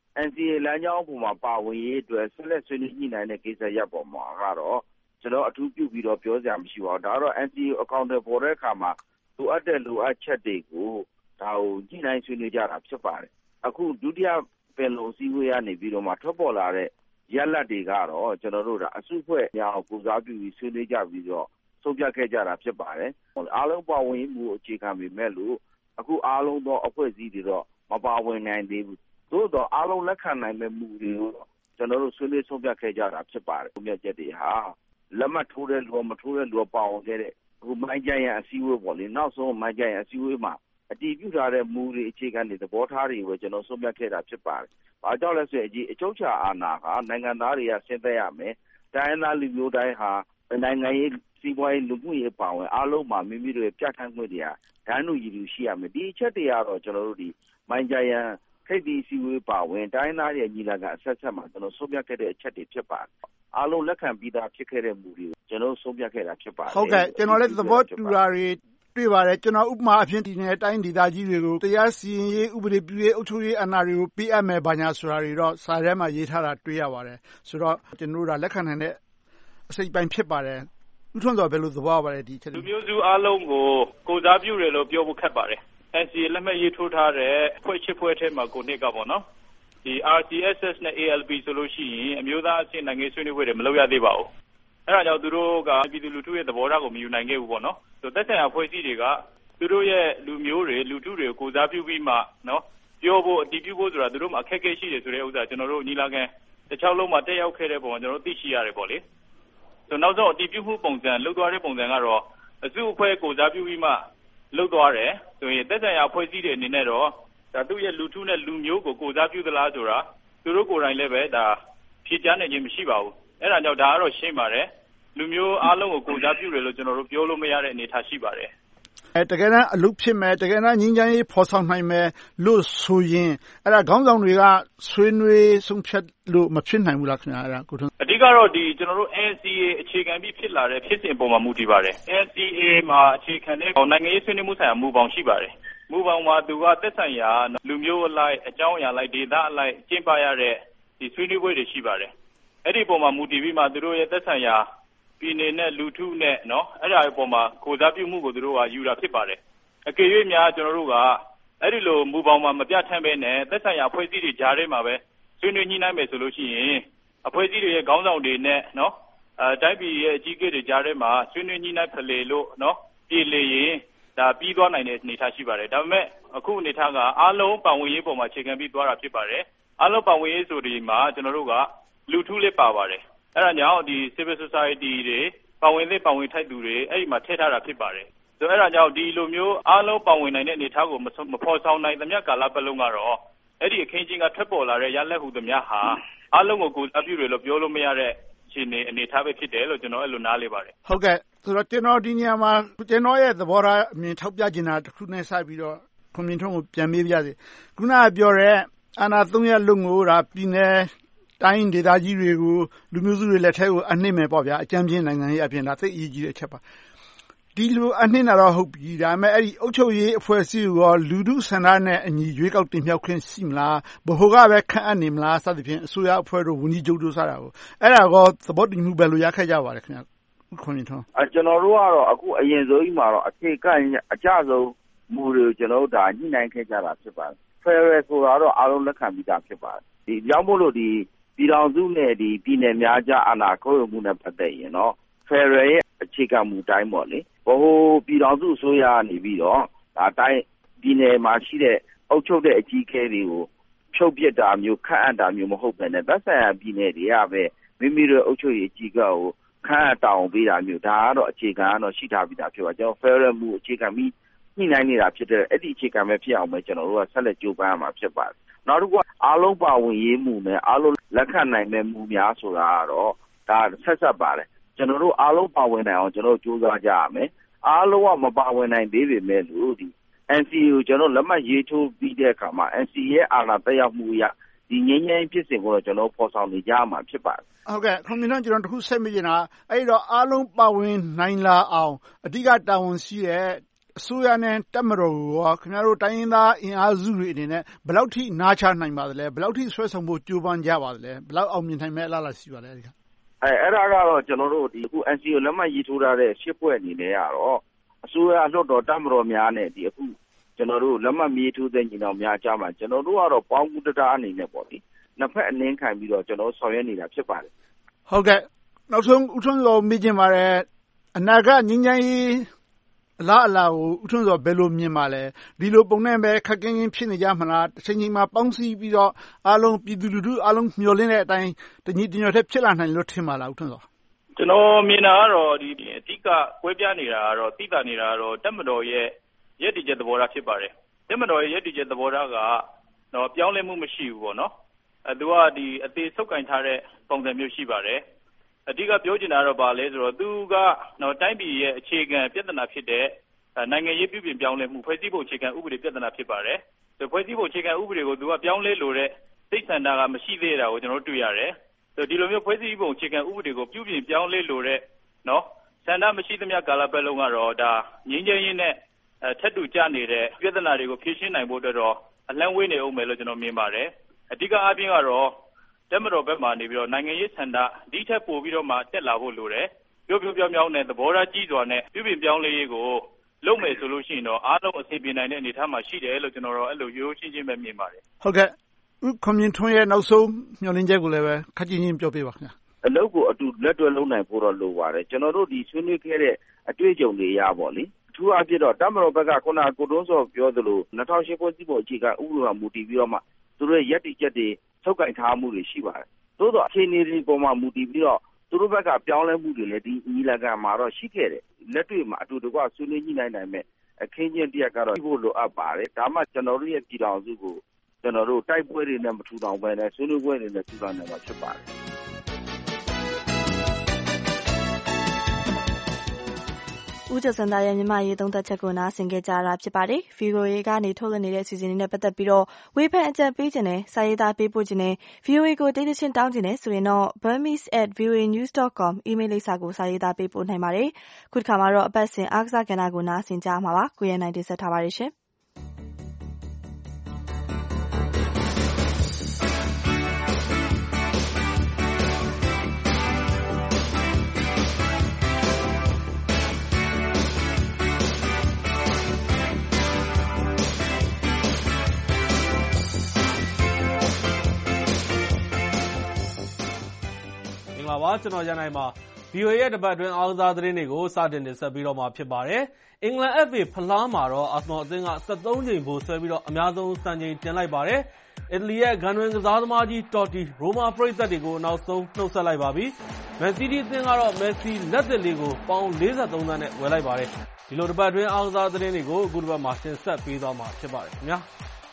NCA လမ်းကြောင်းပေါ်မှာပါဝင်ရေးအတွက်ဆက်လက်ဆွေးနွေးညှိနှိုင်းတဲ့ကိစ္စရပ်ပေါ်မှာကတော့ကျွန်တော်အထူးပြုပြီးတော့ပြောစရာမရှိပါဘူးဒါကတော့ NCA အကောင့်တွေပေါ်တဲ့အခါမှာလိုအပ်တဲ့လိုအပ်ချက်တွေကိုဒါကိုညှိနှိုင်းဆွေးနွေးကြတာဖြစ်ပါတယ်အခုဒုတိယပင်လုံစည်းဝေးရနေပြီးတော့မှထွက်ပေါ်လာတဲ့ရလဒ်တွေကတော့ကျွန်တော်တို့အစုအဖွဲ့များကိုကိုစားပြုပြီးဆွေးနွေးကြပြီးတော့ဆုံးဖြတ်ခဲ့ကြတာဖြစ်ပါတယ်အားလုံးပါဝင်မှုအခြေခံပေမဲ့လို့အခုအားလုံးသောအဖွဲ့အစည်းတွေတော့မပါဝင်နိုင်သေးဘူးသို့တော့အားလုံးလက်ခံနိုင်မဲ့မှုတွေကိုကျွန်တော်တို့ဆွေးနွေးဆုံးဖြတ်ခဲ့ကြတာဖြစ်ပါတယ်ဆုံးဖြတ်ချက်တွေဟာလက်မှတ်ထိုးတဲ့လူမထိုးတဲ့လူပါဝင်ခဲ့တဲ့အခုမိုင်းကြရန်အစည်းအဝေးပေါ့လေနောက်ဆုံးမိုင်းကြရန်အစည်းအဝေးမှာအတည်ပြုထားတဲ့မူတွေအခြေခံတွေသဘောထားတွေကိုကျွန်တော်ဆုံးဖြတ်ခဲ့တာဖြစ်ပါတယ်။ဘာကြောင့်လဲဆိုရင်အချုပ်အခြာအာဏာဟာနိုင်ငံသားတွေကဆင်းသက်ရမယ်။တိုင်းရင်းသားလူမျိုးတိုင်းဟာနိုင်ငံရေးစီးပွားရေးလူမှုရေးပါဝင်အားလုံးမှာမိမိတို့ရဲ့ပြဋ္ဌာန်းခွင့်တွေဟာဒန်းတူရည်တူရှိရမယ်။ဒီအချက်တွေကတော့ကျွန်တော်တို့ဒီမိုင်းကြရန်ထိပ်သီးအစည်းအဝေးပါဝင်တိုင်းသားရဲ့ညီလာခံအဆက်ဆက်မှာကျွန်တော်ဆုံးဖြတ်ခဲ့တဲ့အချက်တွေဖြစ်ပါတယ်။အားလုံးလက်ခံပြီးသားဖြစ်ခဲ့တဲ့မူတွေကိုကျွန်တော်ဆုံးဖြတ်ခဲ့တာဖြစ်ပါတယ်။ဟုတ်ကဲ့ကျွန်တော်လည်းသဘောတူတာတွေတွေ့ပါတယ်ကျွန်တော်ဥပမာအဖြစ်ဒီနေ့တိုင်းဒေသကြီးတွေကိုတရားစီရင်ရေးဥပဒေပြုရေးအုပ်ချုပ်ရေးအာဏာတွေကိုပေးအပ်မယ်ဘာညာဆိုတာတွေတော့စာထဲမှာရေးထားတာတွေ့ရပါတယ်ဆိုတော့ကျွန်တော်တို့လက်ခံနိုင်တဲ့အစိတ်ပိုင်းဖြစ်ပါတယ်ဦးထွန်းစောဘယ်လိုသဘောပါလဲဒီချက်လူမျိုးစုအားလုံးကိုကိုစားပြုတယ်လို့ပြောဖို့ခက်ပါတယ် NCA လက်မှတ်ရေးထိုးထားတဲ့ဖွဲ့ချစ်ဖွဲ့ထဲမှာကိုနှစ်ကပေါ့နော်ဒီ RCSS နဲ့ ALP ဆိုလို့ရှိရင်အမျိုးသားအဆင့်နိုင်ငံဆွေးနွေးပွဲတွေမလုပ်ရသေးပါဘူးအဲ့ဒါကြောင့်သူတို့ကပြည်သူလူထုရဲ့သဘောထားကိုမယူနိုင်ခဲ့ဘူးပေါ့နော်ဆိုသက်ဆိုင်ရာဖွဲ့စည်းတွေကသူတို့ရဲ့လူမျိုးတွေလူထုတွေကိုကိုစားပြုပြီးမှနော်ပြောဖို့အတည်ပြုဖို့ဆိုတာသူတို့မှာအခက်အခဲရှိတယ်ဆိုတဲ့ဥစ္စာကျွန်တော်တို့ညီလာခံတစ်ချောင်းလုံးမှာတက်ရောက်ခဲ့တဲ့ပုံကကျွန်တော်တို့သိရှိရတယ်ပေါ့လေဆိုနောက်ဆုံးအတည်ပြုမှုပုံစံလုပ်သွားတဲ့ပုံစံကတော့အစုအဖွဲ့ကိုစားပြုပြီးမှလုပ်သွားတယ်ဆိုရင်သက်ဆိုင်ရာဖွဲ့စည်းတွေအနေနဲ့တော့ဒါသူ့ရဲ့လူထုနဲ့လူမျိုးကိုကိုစားပြုသလားဆိုတာသူတို့ကိုယ်တိုင်လည်းပဲဒါဖြေကြားနိုင်ခြင်းမရှိပါဘူးအဲ့ဒါကြောင့်ဒါကတော့ရှင်းပါတယ်လူမျိုးအားလုံးကိုကိုစားပြုတယ်လို့ကျွန်တော်တို့ပြောလို့မရတဲ့အနေအထားရှိပါတယ်တကယ်တမ်းအလုပ်ဖြစ်မယ်တကယ်တမ်းငြိမ်းချမ်းရေးဖော်ဆောင်နိုင်မယ်လို့ဆိုရင်အဲ့ဒါခေါင်းဆောင်တွေကဆွေးနွေးဆုံးဖြတ်လို့မဖြစ်နိုင်ဘူးလားခင်ဗျာအဲ့ဒါကိုထွန်းအဓိကတော့ဒီကျွန်တော်တို့ NCA အခြေခံပြီးဖြစ်လာတဲ့ဖြစ်စဉ်ပေါ်မှာမူတည်ပါတယ် NCA မှာအခြေခံတဲ့နိုင်ငံရေးဆွေးနွေးမှုဆိုင်ရာမူပေါင်းရှိပါတယ်မူပေါင်းမှာသူကသက်ဆိုင်ရာလူမျိုးအလိုက်အကြောင်းအရာလိုက်ဒေသအလိုက်ကျင့်ပရတဲ့ဒီဆွေးနွေးပွဲတွေရှိပါတယ်အဲ့ဒီပေါ်မှာမူတည်ပြီးမှသူတို့ရဲ့သက်ဆိုင်ရာပြည်နယ်နဲ့လူထုနဲ့နော်အဲ့ဒါအပေါ်မှာကိုစားပြုမှုကိုသူတို့ကယူတာဖြစ်ပါတယ်အကယ်၍များကျွန်တော်တို့ကအဲ့ဒီလိုမူပေါင်းမှာမပြတ်ထမ်းပဲနဲ့သက်ဆိုင်ရာအဖွဲ့အစည်းတွေကြားထဲမှာပဲဆွေးနွေးညှိနှိုင်းမယ်ဆိုလို့ရှိရင်အဖွဲ့အစည်းတွေရဲ့ခေါင်းဆောင်တွေနဲ့နော်တိုင်းပြည်ရဲ့အကြီးအကဲတွေကြားထဲမှာဆွေးနွေးညှိနှိုင်းဖလှယ်လို့နော်ပြည်လေရင်ဒါပြီးသွားနိုင်တဲ့အနေအထားရှိပါတယ်ဒါပေမဲ့အခုအနေအထားကအားလုံးပါဝင်ရေးပုံမှာအခြေခံပြီးသွားတာဖြစ်ပါတယ်အားလုံးပါဝင်ရေးဆိုဒီမှာကျွန်တော်တို့ကလူထုလေးပါပါတယ်အဲ့ဒါကြောင့်ဒီ civil society တွေပါဝင်တဲ့ပါဝင်ထိုက်သူတွေအဲ့ဒီမှာထည့်ထားတာဖြစ်ပါတယ်ဆိုတော့အဲ့ဒါကြောင့်ဒီလိုမျိုးအားလုံးပါဝင်နိုင်တဲ့အနေအထားကိုမဖော်ဆောင်နိုင်သမျှကာလပတ်လုံးကတော့အဲ့ဒီအခင်းချင်းကထွက်ပေါ်လာတဲ့ရလက်ဟုသမျှဟာအားလုံးကိုကိုစားပြုတယ်လို့ပြောလို့မရတဲ့အခြေအနေထားပဲဖြစ်တယ်လို့ကျွန်တော်အဲ့လိုနားလေပါတယ်ဟုတ်ကဲ့ဆိုတော့ကျွန်တော်ဒီနေရာမှာကျွန်တော်ရဲ့သဘောထားအမြင်ထောက်ပြချင်တာတစ်ခုနဲ့စပြီးတော့ခွန်မြင့်ထွန်းကိုပြန်မေးပြစေခုနကပြောတဲ့အာဏာ3ရပ်လုံးကိုဒါပြည်နယ်တိုင်းဒေသကြီးတွေကိုလူမျိုးစုတွေလက်ထဲကိုအနှိမ့်မယ်ပေါ့ဗျာအကြမ်းပြင်းနိုင်ငံရေးအပြင်ဒါသိအရေးကြီးတဲ့အချက်ပါဒီလိုအနှိမ့်တာတော့ဟုတ်ပြီဒါပေမဲ့အဲ့ဒီအုပ်ချုပ်ရေးအဖွဲ့အစည်းကိုလူထုဆန္ဒနဲ့အညီရွေးကောက်တင်မြှောက်ခွင့်ရှိမလားဘဟိုကပဲခန့်အပ်နေမလားစသဖြင့်အစိုးရအဖွဲ့တို့ဝန်ကြီးချုပ်တို့စတာကိုအဲ့ဒါကောသဘောတူမှုပဲလို့ရခဲ့ကြပါလေခင်ဗျာခွန်မြင့်ထွန်းကျွန်တော်တို့ကတော့အခုအရင်ဆုံးကြီးမှာတော့အခြေခံအကြဆုံးမူတွေကိုကျွန်တော်တို့ဒါညှိနှိုင်းခဲ့ကြတာဖြစ်ပါတယ် Federal ဆိုတာတော့အားလုံးလက်ခံပြီးသားဖြစ်ပါတယ်ဒီကြောင့်မို့လို့ဒီပြည်ထောင်စုနဲ့ဒီပြည်နယ်များကြားအာဏာခွဲဝေမှုနဲ့ပတ်သက်ရင်တော့ Federal ရဲ့အခြေခံမူတိုင်းပေါ့လေဘဟိုပြည်ထောင်စုအစိုးရကနေပြီးတော့ဒါတိုင်းပြည်နယ်မှာရှိတဲ့အုပ်ချုပ်တဲ့အကြီးအကဲတွေကိုဖြုတ်ပစ်တာမျိုးခန့်အပ်တာမျိုးမဟုတ်ဘဲနဲ့သက်ဆိုင်ရာပြည်နယ်တွေကပဲမိမိတို့အုပ်ချုပ်ရေးအကြီးအကဲကိုခန့်အပ်တောင်းပေးတာမျိုးဒါကတော့အခြေခံကတော့ရှိထားပြီးသားဖြစ်ပါကျွန်တော် Federal မူအခြေခံပြီးညှိနှိုင်းနေတာဖြစ်တဲ့အဲ့ဒီအခြေခံပဲဖြစ်အောင်ပဲကျွန်တော်တို့ကဆက်လက်ကြိုးပမ်းရမှာဖြစ်ပါတယ်နောက်တစ်ခုကအားလုံးပါဝင်ရေးမှုနဲ့အားလုံးလက်ခံနိုင်တဲ့မှုများဆိုတာကတော့ဒါဆက်ပါတယ်ကျွန်တော်တို့အားလုံးပါဝင်နိုင်အောင်ကျွန်တော်ကြိုးစားကြရမယ်အားလုံးကမပါဝင်နိုင်သေးပေမဲ့လို့ဒီ NCA ကိုကျွန်တော်လက်မှတ်ရေးထိုးပြီးတဲ့အခါမှာ NCA ရဲ့အာဏာသက်ရောက်မှုအရဒီငင်းငင်းဖြစ်စဉ်ကိုတော့ကျွန်တော်ဖော်ဆောင်နေကြမှာဖြစ်ပါတယ်ဟုတ်ကဲ့ခွန်မြင့်ထွန်းကျွန်တော်တခုဆက်မိနေတာအဲ့တော့အားလုံးပါဝင်နိုင်လာအောင်အဓိကတာဝန်ရှိတဲ့အအစိုးရနဲ့တပ်မတော်ကိုရောခင်ဗျားတို့တိုင်းရင်းသားအင်အားစုတွေအနေနဲ့ဘယ်လောက်ထိနားချနိုင်ပါသလဲဘယ်လောက်ထိဆွဲဆောင်ဖို့ကြိုးပမ်းကြပါသလဲဘယ်လောက်အောင်မြင်နိုင်မဲ့အလားအလာရှိပါလဲဒီကအဲ့ဒါကတော့ကျွန်တော်တို့ဒီအခု NCA လက်မှတ်ရေးထိုးထားတဲ့ရှစ်ဖွဲ့အနေနဲ့ကတော့အစိုးရလွှတ်တော်တပ်မတော်များနဲ့ဒီအခုကျွန်တော်တို့လက်မှတ်ရေးထိုးတဲ့ညီနောင်များကြားမှာကျွန်တော်တို့ကတော့ပေါင်းကူတတားအနေနဲ့ပေါ့လေနှစ်ဖက်အနှင်းခံပြီးတော့ကျွန်တော်ဆောင်ရွက်နေတာဖြစ်ပါတယ်ဟုတ်ကဲ့နောက်ဆုံးဦးထွန်းစောမေးချင်ပါတယ်အနာဂတ်ငြိမ်းချမ်းရေးအလားအလာကိုဦးထွန်းစောဘယ်လိုမြင်ပါလဲဒီလိုပုံနဲ့ပဲခက်ခင်းချင်းဖြစ်နေကြမလားတစ်ချိန်ချိန်မှာပေါင်းစည်းပြီးတော့အားလုံးပြည်သူလူထုအားလုံးမျှော်လင့်တဲ့အတိုင်းတညီတညွတ်တည်းဖြစ်လာနိုင်လို့ထင်ပါလားဦးထွန်းစောကျွန်တော်မြင်တာကတော့ဒီအဓိကကွဲပြားနေတာကတော့သိတာနေတာကတော့တပ်မတော်ရဲ့ရည်တည်ချက်သဘောထားဖြစ်ပါတယ်တပ်မတော်ရဲ့ရည်တည်ချက်သဘောထားကတော့ပြောင်းလဲမှုမရှိဘူးပေါ့နော်သူကဒီအသေးဆုပ်ကင်ထားတဲ့ပုံစံမျိုးရှိပါတယ်အဓိကပြောချင်တာတော့ဗာလဲဆိုတော့သူကတိုင်းပြည်ရဲ့အခြေခံပြဿနာဖြစ်တဲ့နိုင်ငံရေးပြုပြင်ပြောင်းလဲမှုဖွဲ့စည်းပုံအခြေခံဥပဒေပြဿနာဖြစ်ပါတယ်ဖွဲ့စည်းပုံအခြေခံဥပဒေကိုသူကပြောင်းလဲလိုတဲ့စိတ်ဆန္ဒကမရှိသေးတာကိုကျွန်တော်တို့တွေ့ရတယ်ဒီလိုမျိုးဖွဲ့စည်းပုံအခြေခံဥပဒေကိုပြုပြင်ပြောင်းလဲလိုတဲ့ဆန္ဒမရှိသမျှကာလပတ်လုံးကတော့ဒါငြိမ်းချမ်းရေးနဲ့ထပ်တူကျနေတဲ့ပြဿနာတွေကိုဖြေရှင်းနိုင်ဖို့အတွက်တော့အလန့်ဝေးနေအောင်မယ်လို့ကျွန်တော်မြင်ပါတယ်အဓိကအားဖြင့်ကတော့တပ်မတော်ဘက်မှနေပြီးတော့နိုင်ငံရေးဆန္ဒဒီထက်ပိုပြီးတော့မှတက်လာဖို့လိုတယ်ပြောင်းနဲ့သဘောထားကြီးစွာနဲ့ပြုပြင်ပြောင်းလဲရေးကိုလုပ်မယ်ဆိုလို့ရှိရင်တော့အားလုံးအဆင်ပြေနိုင်တဲ့အနေအထားမှာရှိတယ်လို့ကျွန်တော်တို့အဲ့လိုရိုးရှင်းပဲမြင်ပါတယ်ဟုတ်ကဲ့ဦးခွန်မြင့်ထွန်းရဲ့နောက်ဆုံးမျှော်လင့်ချက်ကိုလည်းပဲခက်ချင်းချင်းပြောပြပါခင်ဗျာအလုပ်ကိုအတူလက်တွဲလုပ်နိုင်ဖို့တော့လိုပါတယ်ကျွန်တော်တို့ဒီဆွေးနွေးခဲ့တဲ့အတွေ့အကြုံတွေရပါလိမ့်အထူးအဖြစ်တော့တပ်မတော်ဘက်ကခုနကိုတွန်းစောပြောသလို2008ဖွဲ့စည်းပုံအခြေခံဥပဒေမှာမူတည်ပြီးတော့မှသူတို့ရဲ့ရည်တည်ချက်တွေထုတ်ကင်ထားမှုတွေရှိပါတယ်သို့တော့အခြေအနေတွေပေါ်မှာမူတည်ပြီးတော့သူတို့ဘက်ကပြောင်းလဲမှုတွေလည်းဒီညီလာခံမှာတော့ရှိခဲ့တယ်လက်တွေ့မှာအတူတကွဆွေးနွေးညှိနှိုင်းနိုင်မဲ့အခင်းကျင်းတစ်ရပ်ကတော့ရှိဖို့လိုအပ်ပါတယ်ဒါမှကျွန်တော်တို့ရဲ့ပြည်ထောင်စုကိုကျွန်တော်တို့တိုက်ပွဲတွေနဲ့မထူထောင်ဘဲနဲ့ဆွေးနွေးပွဲတွေနဲ့ထူထောင်နိုင်မှာဖြစ်ပါတယ်ဦးကျော်စံသားရဲ့မြန်မာရေးသုံးသပ်ချက်ကိုနားဆင်ခဲ့ကြတာဖြစ်ပါတယ်။ VOA ကနေထုတ်လွှင့်နေတဲ့အစီအစဉ်လေးနဲ့ပတ်သက်ပြီးတော့ဝေဖန်အကြံပေးခြင်းနဲ့စာရေးသားပေးပို့ခြင်းနဲ့ VOA ကိုတိတ်တချင်းတောင်းခြင်းနဲ့ဆိုရင်တော့ burmese@voanews.com အီးမေးလ်လိပ်စာကိုစာရေးသားပေးပို့နိုင်ပါတယ်။ခုတစ်ခါမှာတော့အပတ်စဉ်အားကစားကဏ္ဍကိုနားဆင်ကြမှာပါ။ကိုရန်နိုင်တင်ဆက်ထားပါတယ်ရှင်။ကျွန်တော်ရန်နိုင်ပါ VOA ရဲ့တပတ်အတွင်းအားကစားသတင်းတွေကိုစတင်တင်ဆက်ပြီးတော့မှာဖြစ်ပါတယ်။အင်္ဂလန် FA ဖလားမှာတော့အာဆနယ်အသင်းက73ချိန်ဗိုလ်ဆွဲပြီးတော့အများဆုံးစံချိန်တင်လိုက်ပါတယ်။အီတလီရဲ့ဂန်ဝင်ကစားသမားကြီးတော်တီရိုမာပရိသတ်တွေကိုနောက်ဆုံးနှုတ်ဆက်လိုက်ပါပြီ။မန်စီးတီးအသင်းကတော့မက်ဆီလက်သစ်လေးကိုပေါင်43သန်းနဲ့ဝယ်လိုက်ပါတယ်။ဒီလိုတပတ်အတွင်းအားကစားသတင်းတွေကိုအခုတစ်ပတ်မှာတင်ဆက်ပေးသွားမှာဖြစ်ပါတယ်ခင်ဗျာ။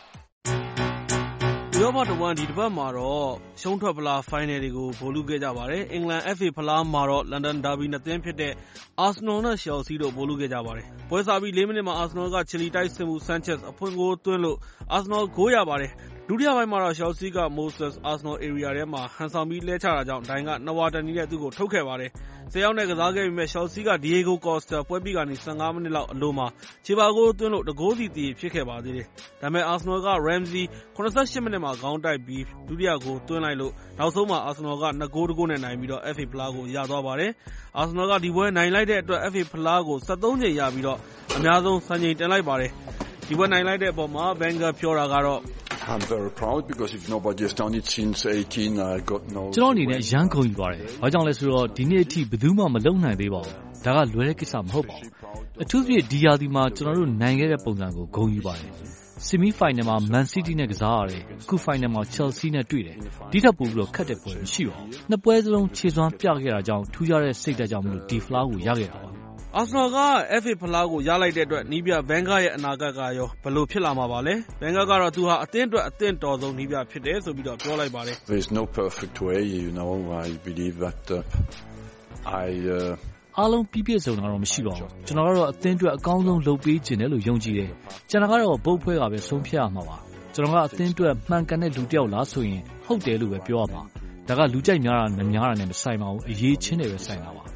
ဥရောပတဝမ်းဒီတစ်ပတ်မှာတော့ရှုံးထွက်ဖလားဖိုင်နယ်တွေကိုဗိုလ်လုခဲ့ကြပါတယ်။အင်္ဂလန် FA ဖလားမှာတော့လန်ဒန်ဒါဘီနှစ်သင်းဖြစ်တဲ့အာဆနယ်နဲ့ Chelsea တို့ဗိုလ်လုခဲ့ကြပါတယ်။ပွဲစားပြီး4မိနစ်မှာအာဆနယ်ကချီလီတိုက်စစ်မှု Sanchez အဖွင့်ဂိုးသွင်းလို့အာဆနယ်ဂိုးရပါတယ်။ဒုတိယပိုင်းမှာတော့ Chelsea က Moses Arsenal area ထဲမှာဟန်ဆောင်ပြီးလဲချတာကြောင့်ဒိုင်က2ဝါတနီနဲ့သူ့ကိုထုတ်ခဲ့ပါတယ်။10 ယောက်နဲ့ကစားခဲ့ပေမဲ့ Chelsea က Diego Costa ပွဲပြီးကနေ15မိနစ်လောက်အလိုမှာခြေပါဂိုးသွင်းလို့တဂိုးစီတည်ဖြစ်ခဲ့ပါသေးတယ်။ဒါပေမဲ့ Arsenal က Ramsey 88မိနစ်မှာခေါင်းတိုက်ပြီးဒုတိယဂိုးသွင်းလိုက်လို့နောက်ဆုံးမှာ Arsenal က2ဂိုး 1 ဂိုးနဲ့နိုင်ပြီးတော့ FA ဖလားကိုရသွားပါတယ်။ Arsenal ကဒီပွဲနိုင်လိုက်တဲ့အတွက် FA ဖလားကို73ချိန်ရပြီးတော့အများဆုံးစံချိန်တင်လိုက်ပါတယ်။ဒီပွဲနိုင်လိုက်တဲ့အပေါ်မှာ Wenger ပြောတာကတော့ I'm very proud because if nobody has done it since 18 I got no ကျွန်တော်အနေနဲ့ရမ်းဂုဏ်ယူပါတယ်။ဘာကြောင့်လဲဆိုတော့ဒီနေ့အထိဘယ်သူမှမလုပ်နိုင်သေးပါဘူး။ဒါကလွယ်တဲ့ကိစ္စမဟုတ်ပါဘူး။အထူးသဖြင့်ဒီရာသီမှာကျွန်တော်တို့နိုင်ခဲ့တဲ့ပုံစံကိုဂုဏ်ယူပါတယ်။ Semi final မှာ Man City နဲ့ကစားရတယ်။အခု final မှာ Chelsea နဲ့တွေ့တယ်။ဒီထက်ပိုပြီးတော့ခက်တဲ့ပွဲမရှိပါဘူး။နှစ်ပွဲစလုံးခြေစွမ်းပြခဲ့တာကြောင့်ထူးခြားတဲ့စိတ်ဓာတ်ကြောင့်မလို့ဒီဖလားကိုရခဲ့တာပါ။ Arsenal က FA ဖလားကိုရလိုက်တဲ့အတွက်နီးပြ Wenger ရဲ့အနာဂတ်ကရောဘယ်လိုဖြစ်လာမှာပါလဲ။ Wenger ကတော့သူဟာအသင်းအတွက်အသင့်တော်ဆုံးနီးပြဖြစ်တယ်ဆိုပြီးတော့ပြောလိုက်ပါတယ်။ There is no perfect way, you know. I believe that I အားလုံးပြည့်စုံတာတော့မရှိပါဘူး။ကျွန်တော်ကတော့အသင်းအတွက်အကောင်းဆုံးလုပ်ပေးခြင်းတယ်လို့ယုံကြည်တယ်။ကျွန်တော်ကတော့ဘုတ်ဖွဲကပဲဆုံးဖြတ်ရမှာပါ။ကျွန်တော်ကအသင်းအတွက်မှန်ကန်တဲ့လူတစ်ယောက်လားဆိုရင်ဟုတ်တယ်လို့ပဲပြောရမှာ။ဒါကလူကြိုက်များတာနဲ့မများတာနဲ့မဆိုင်ပါဘူး။အရေးချင်းတွေပဲဆိုင်တာပါ။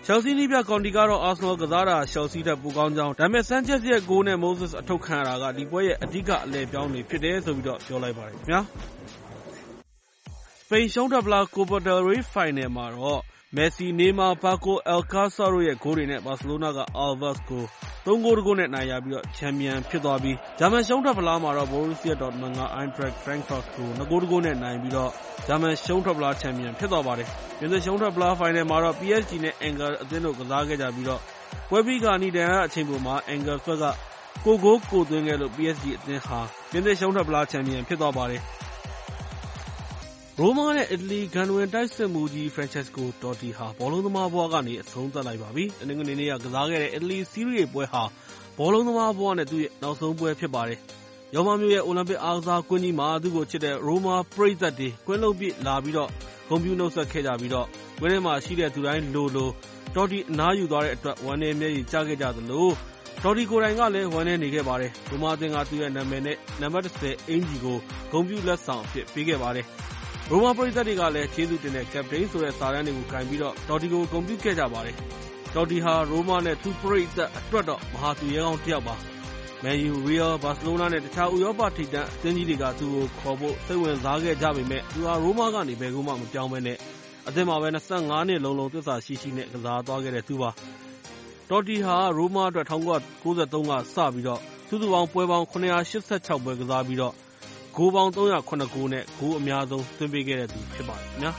Chelsea နည်းပြကောင်တီကတော့ Arsenal ကစားတာ Chelsea ထက်ပိုကောင်းကြောင်းဒါပေမဲ့ Sanchez ရဲ့ဂိုးနဲ့ Moses အထုတ်ခံရတာကဒီပွဲရဲ့အဓိကအလဲပြောင်းတွေဖြစ်တယ်ဆိုပြီးတော့ပြောလိုက်ပါတယ်ခင်ဗျာစပိန်ရှုံးထွက်ပလား Copa del Rey Final မှာတော့ Messi, Neymar, Paco Alcácer တို့ရဲ့ဂိုးတွေနဲ့ Barcelona က Alves ကို3-1 နဲ့နိုင်ရပြီးတော့ချန်ပီယံဖြစ်သွားပြီးဂျာမန်ရှုံးထွက်ပလားမှာတော့ Borussia Dortmund က Eintracht Frankfurt ကို2-1 နဲ့နိုင်ပြီးတော့ဂျာမန်ရှုံးထွက်ပလားချန်ပီယံဖြစ်သွားပါတယ်။ပြင်သစ်ရှုံးထွက်ပလား Final မှာတော့ PSG နဲ့ Angers အသင်းတို့ကစားခဲ့ကြပြီးတော့ပွဲပြီးကာနီတန်အချိန်ပုံမှာ Angers ဘက်ကကိုဂိုးကိုသွင်းခဲ့လို့ PSG အသင်းဟာပြင်သစ်ရှုံးထွက်ပလားချန်ပီယံဖြစ်သွားပါတယ်။ရိုမာနဲ့အီတလီဂန်ဝင်တိုက်စစ်မှုကြီး Francesco Totti ဟာဘောလုံးသမားဘဝကနေအဆုံးသတ်လိုက်ပါပြီ။တနင်္ဂနွေနေ့ကကစားခဲ့တဲ့အီတလီစီးရီးပွဲဟာဘောလုံးသမားဘဝနဲ့သူ့ရဲ့နောက်ဆုံးပွဲဖြစ်ပါတယ်။ရောမမြို့ရဲ့အိုလံပစ်အားကစားကွင်းကြီးမှာသူ့ကိုချစ်တဲ့ရိုမာပရိသတ်တွေကွင်းလုံးပြစ်လာပြီးတော့ဂုဏ်ပြုနှုတ်ဆက်ခဲ့ကြပြီးတော့ကွင်းထဲမှာရှိတဲ့သူတိုင်းလိုTottiအနားယူသွားတဲ့အတွက်ဝမ်းနည်းမျက်ရည်ကျခဲ့ကြသလိုTottiကိုယ်တိုင်ကလည်းဝမ်းနည်းနေခဲ့ပါတယ်။ရိုမာအသင်းကသူ့ရဲ့နာမည်နဲ့နံပါတ်10အင်ဂျီကိုဂုဏ်ပြုလက်ဆောင်အဖြစ်ပေးခဲ့ပါတယ်။ရိုမာပရိသတ်တွေကလည်းကျေးဇူးတင်တဲ့ Captain ဆိုတဲ့စာတန်းတွေကိုကင်ပြီးတော့Tottiကိုဂုဏ်ပြုခဲ့ကြပါတယ်။ Totti ဟာရိုမာနဲ့သူ့ပရိသတ်အတွက်တော့မဟာသူရဲကောင်းတစ်ယောက်ပါ။ Man U, Real, Barcelona နဲ့တခြားဥရောပထိပ်တန်းအသင်းကြီးတွေကသူ့ကိုခေါ်ဖို့စိတ်ဝင်စားခဲ့ကြပေမဲ့သူဟာရိုမာကနေဘယ်ကိုမှမပြောင်းဘဲနဲ့အသင်းမှာပဲ25နှစ်လုံးသစ္စာရှိနဲ့ကစားသွားခဲ့တဲ့သူပါ။ Totti ဟာရိုမာအတွက်1993ကစပြီးတော့စုစုပေါင်းပွဲပေါင်း986ပွဲကစားပြီးတော့ဂိုးပေါင်း309ဂိုးနဲ့ဂိုးအများဆုံးသွင်းပေးခဲ့တဲ့သူဖြစ်ပါတယ်ခင်ဗျာ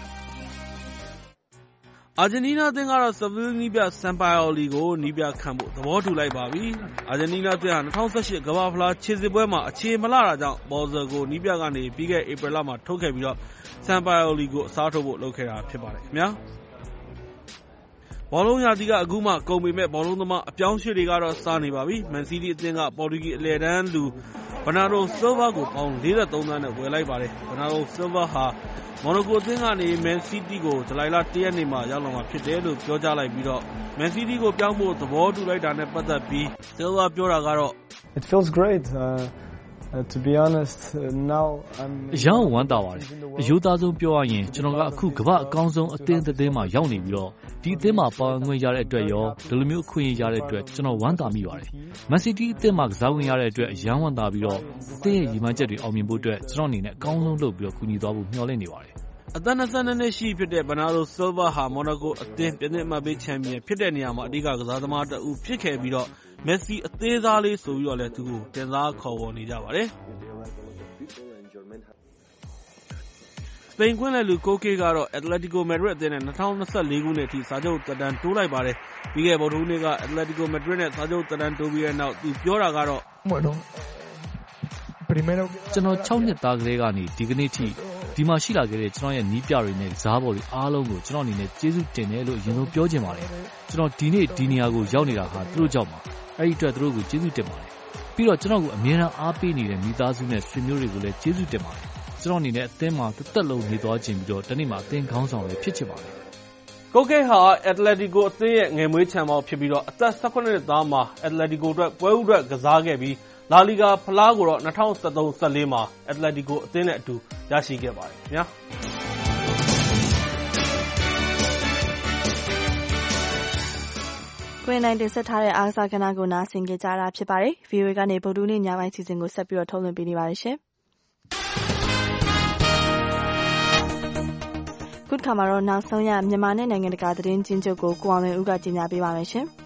အာဂျင်တီးနားအသင်းကတော့ Seville နည်းပြ Sampaoli ကိုနည်းပြခန့်ဖို့သဘောတူလိုက်ပါပြီ။အာဂျင်တီးနားအသင်းဟာ2018ကမ္ဘာ့ဖလားခြေစစ်ပွဲမှာအခြေမလှတာကြောင့် Bozza ကိုနည်းပြကနေပြီးခဲ့ဧပြီလမှာထုတ်ခဲ့ပြီးတော့ Sampaoli ကိုအစားထိုးဖို့လုပ်ခဲ့တာဖြစ်ပါတယ်ခင်ဗျာဘောလုံးရာသီကအခုမှကုန်ပေမဲ့ဘောလုံးသမားအပြောင်းအရွှေ့တွေကတော့စနေပါပြီ။ Man City အသင်းကပေါ်တူဂီအလယ်တန်းလူBernardo Silva ကိုပေါင်း43သန်းနဲ့ဝယ်လိုက်ပါတယ်။ Bernardo Silva ဟာမော်နိုကိုအသင်းကနေ Man City ကိုဇူလိုင်လ1ရက်နေ့မှာရောက်လာမှာဖြစ်တယ်လို့ပြောကြားလိုက်ပြီးတော့ Man City ကိုပြောင်းဖို့သဘောတူလိုက်တာနဲ့ပတ်သက်ပြီး Silva ပြောတာကတော့ It feels great. To be honest, now I'm အယောင်ဝမ်းသာပါတယ်။အယိုးသားဆုံးပြောရရင်ကျွန်တော်ကအခုကမ္ဘာအကောင်းဆုံးအသင်းတစ်သင်းမှာရောက်နေပြီးတော့ဒီအသင်းမှာပါဝင်ခွင့်ရတဲ့အတွက်ရောဒီလိုမျိုးအခွင့်အရေးရတဲ့အတွက်ကျွန်တော်ဝမ်းသာမိပါတယ်။ Man City အသင်းမှာကစားဝင်ရတဲ့အတွက်အယောင်ဝမ်းသာပြီးတော့အသင်းရဲ့ရည်မှန်းချက်တွေအောင်မြင်ဖို့အတွက်ကျွန်တော်အနေနဲ့အကောင်းဆုံးလုပ်ပြီးတော့ကူညီသွားဖို့မျှော်လင့်နေပါတယ်။အသက်22နှစ်ရှိဖြစ်တဲ့ Bernardo Silva ဟာမော်နိုကိုအသင်းပြင်သစ်အမှတ်ပေးချန်ပီယံဖြစ်တဲ့နေရာမှာအဓိကကစားသမားတဦးဖြစ်ခဲ့ပြီးတော့Messi အသေးသားလေးဆိုပြီးတော့လည်းသူကိုတင်စားခေါ်ဝေါ်နေကြပါတယ်။စပိန်ကွင်းလယ်လူကိုကေကတော့ Atletico Madrid အသင်းနဲ့2024ခုနှစ်အထိစာချုပ်သက်တမ်းတိုးလိုက်ပါတယ်။ပြီးခဲ့ဗုဒ္ဓဟူးနေ့က Atletico Madrid နဲ့စာချုပ်သက်တမ်းတိုးပြီးတဲ့နောက်သူပြောတာကတော့ကျွန်တော်6နှစ်သားကလေးကနေဒီကနေ့ထိဒီမှာရှိလာခဲ့တဲ့ကျွန်တော်ရဲ့နီးပြတွေနဲ့ကစားပေါ်တွေအားလုံးကိုကျွန်တော်အနေနဲ့ကျေးဇူးတင်တယ်လို့အရင်ဆုံးပြောချင်ပါတယ်။ကျွန်တော်ဒီနေ့ဒီနေရာကိုရောက်နေတာဟာသူတို့ကြောင့်ပါ။အဲဒီအတွက်သူတို့ကိုကျေးဇူးတင်ပါတယ်။ပြီးတော့ကျွန်တော်ကိုအမြဲတမ်းအားပေးနေတဲ့မိသားစုနဲ့ဆွေမျိုးတွေကိုလည်းကျေးဇူးတင်ပါတယ်။ကျွန်တော်အနေနဲ့အသင်းမှာတစ်သက်လုံးနေသွားခြင်းပြီးတော့တနေ့မှအသင်းခေါင်းဆောင်လည်းဖြစ်ချင်ပါတယ်။ကိုကေဟာ Atletico အသင်းရဲ့ငယ်မွေးချန်ပေါင်းဖြစ်ပြီးတော့အသက်18နှစ်သားမှာ Atletico အတွက်ပွဲဥအတွက်ကစားခဲ့ပြီးလာလီဂါဖလားကိုတော့2013-14မှာ Atletico အသင်းနဲ့အတူရရှိခဲ့ပါတယ်ခင်ဗျာကွင်းတိုင်းတင်ဆက်ထားတဲ့အားကစားကဏ္ဍကိုနားဆင်ကြကြတာဖြစ်ပါတယ်။ VOA ကနေဗုဒ္ဓဟူးနေ့ညပိုင်းစီစဉ်ကိုဆက်ပြီးတော့ထုတ်လွှင့်ပေးနေပါတယ်ရှင်။ခုတစ်ခါမှာတော့နောက်ဆုံးရမြန်မာနဲ့နိုင်ငံတကာသတင်းချင်းချုပ်ကိုကိုအောင်လွင်ဦးကကြီးညာပေးပါမယ်ရှင်။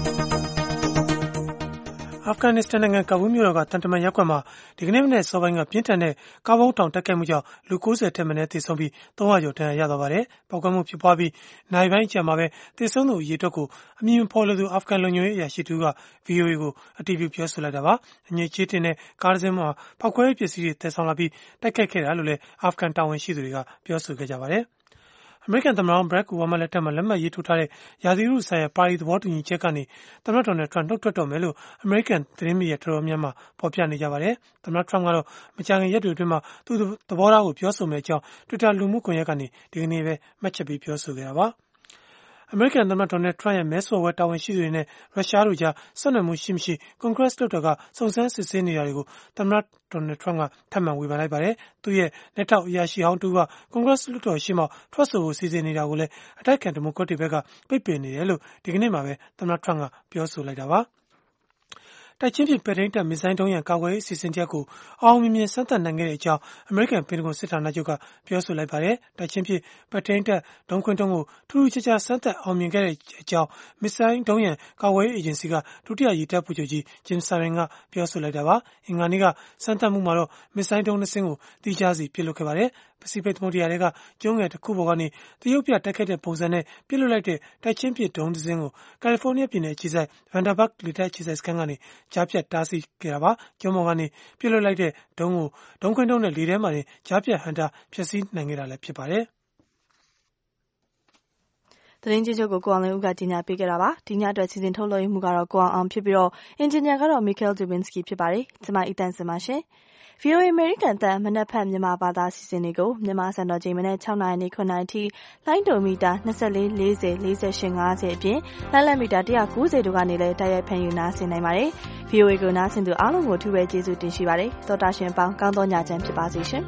အာဖဂန်နစ္စတန်နိုင်ငံကာဘူးမြို့တော်ကတန်တမန်ရပ်ကွက်မှာဒီကနေ့မနက်စောပိုင်းကပြင်းထန်တဲ့ကားဘုံတောင်တက်ခဲ့မှုကြောင့်လူ90ထက်မနည်းသေဆုံးပြီး300ကျော်ဒဏ်ရာရသွားပါတယ်။ပေါက်ကွဲမှုဖြစ်ပွားပြီးနိုင်ပိုင်းကြာမှာပဲသေဆုံးသူအရေအတွက်ကိုအမည်မဖော်လိုသူအာဖဂန်လုံခြုံရေးအရာရှိတူက VOA ကိုအတည်ပြုပြောဆိုလိုက်တာပါ။အငြိချေးတင်တဲ့ကားတစ်စင်းမှာဖောက်ခွဲရေးပစ္စည်းတွေသယ်ဆောင်လာပြီးတိုက်ခိုက်ခဲ့တာလို့လည်းအာဖဂန်တာဝန်ရှိသူတွေကပြောဆိုခဲ့ကြပါတယ်။အမေရိကန်သမ္မတဘရက်အိုဘားမားလက်ထက်မှာလက်မှတ်ရေးထိုးထားတဲ့ရာသီဥတုဆိုင်ရာပါရီသဘောတူညီချက်ကနေသမ္မတဒေါ်နယ်ထရန့်နှုတ်ထွက်တော့မယ်လို့အမေရိကန်သတင်းမီဒီယာတော်တော်များများဖော်ပြနေကြပါတယ်။သမ္မတထရန့်ကတော့မကြာခင်ရက်တွေအတွင်းမှာသူ့သဘောထားကိုပြောဆိုမယ့်အကြောင်း Twitter လူမှုကွန်ရက်ကနေဒီကနေ့ပဲမှတ်ချက်ပေးပြောဆိုခဲ့တာပါ။အမေရိကန်သမ္မတ Donald Trump ရဲ့မဲဆွယ်ပွဲတာဝန်ရှိသူတွေနဲ့ရုရှားတို့ကြားဆက်နွယ်မှုရှိမရှိ Congress လွှတ်တော်ကစုံစမ်းစစ်ဆေးနေတာတွေကိုသမ္မတ Donald Trump ကထပ်မံဝေဖန်လိုက်ပါတယ်။သူ့ရဲ့လက်ထောက်အရာရှိဟောင်းတဦးက Congress လွှတ်တော်ရှေ့မှောက်ထွက်ဆိုဖို့စီစဉ်နေတာကိုလည်းအတိုက်အခံဒီမိုကရက်တွေဘက်ကပိတ်ပင်နေတယ်လို့ဒီကနေ့မှာပဲသမ္မတ Trump ကပြောဆိုလိုက်တာပါ။တိုက်ချင်းပစ်ပဲ့ထိန်းတပ်မစ်ဇိုင်းဒုံးရန်ကာကွယ်ရေးအစီအစဉ်တစ်ရပ်ကိုအောင်မြင်မြင်စမ်းသပ်နိုင်ခဲ့ကြောင်းအမေရိကန်ပင်တဂွန်စစ်ဌာနချုပ်ကပြောဆိုလိုက်ပါတယ်။တိုက်ချင်းပစ်ပဲ့ထိန်းတပ်ဒုံးခွင်းဒုံးကိုထူးထူးခြားခြားစမ်းသပ်အောင်မြင်ခဲ့ကြောင်းမစ်ဇိုင်းဒုံးရန်ကာကွယ်ရေးအေဂျင်စီကဒုတိယရေတပ်ဗိုလ်ချုပ်ကြီး Jim Sarin ကပြောဆိုလိုက်တာပါ။အင်္ဂါနေ့ကစမ်းသပ်မှုမှာတော့မစ်ဇိုင်းဒုံး2စင်းကိုတိကျစီပစ်လွှတ်ခဲ့ပါတယ်။ပစိဖိတ်သမုဒ္ဒရာထဲကကျွန်းငယ်တစ်ခုပေါ်ကနေတရုတ်ပြတိုက်ခိုက်တဲ့ပုံစံနဲ့ပစ်လွှတ်လိုက်တဲ့တိုက်ချင်းပစ်ဒုံးတစ်စင်းကိုကယ်လီဖိုးနီးယားပြည်နယ်အခြေစိုက် Vandenberg လေတပ်အခြေစိုက်စခန်းကနေကြားဖြတ်တားဆီးခဲ့တာပါ။ကျွန်းပေါ်ကနေပစ်လွှတ်လိုက်တဲ့ဒုံးကိုဒုံးခွင်းဒုံးနဲ့လေထဲမှာကြားဖြတ်ဟန်တာဖျက်ဆီးနိုင်ခဲ့တာလည်းဖြစ်ပါတယ်။သတင်းကြီးချုပ်ကိုကိုအောင်လင်းဦးကကြီးညာပေးခဲ့တာပါ။ဒီညအတွက်စီစဉ်ထုတ်လွှင့်မှုကတော့ကိုအောင်ဖြစ်ပြီးတော့အင်ဂျင်နီယာကတော့ Michael Dubinsky ဖြစ်ပါတယ်။ကျွန်မအီတန်စင်ပါရှင်။ VOA အမေရိကန်အသံမနက်ဖြန်မြန်မာဘာသာစီစဉ်တွေကိုမြန်မာစံတော်ချိန်မနေ့6နာရီနဲ့9နာရီထိလိုင်းဒိုမီတာ24 40 48 50အပြင်လိုင်းလံမီတာ190တို့ကနေလည်းတိုက်ရိုက်ဖန်ယူနားဆင်နိုင်ပါတယ်။ VOA ကိုနားဆင်သူအားလုံးကိုထူးပဲကျေးဇူးတင်ရှိပါတယ်။သောတာရှင်ပေါင်းကောင်းသောညချမ်းဖြစ်ပါစေရှင်။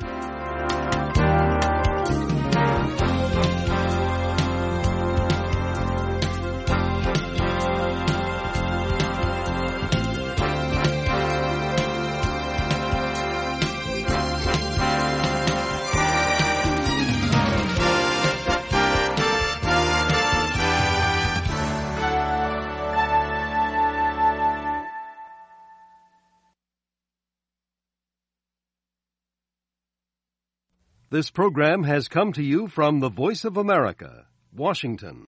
This program has come to you from the Voice of America, Washington.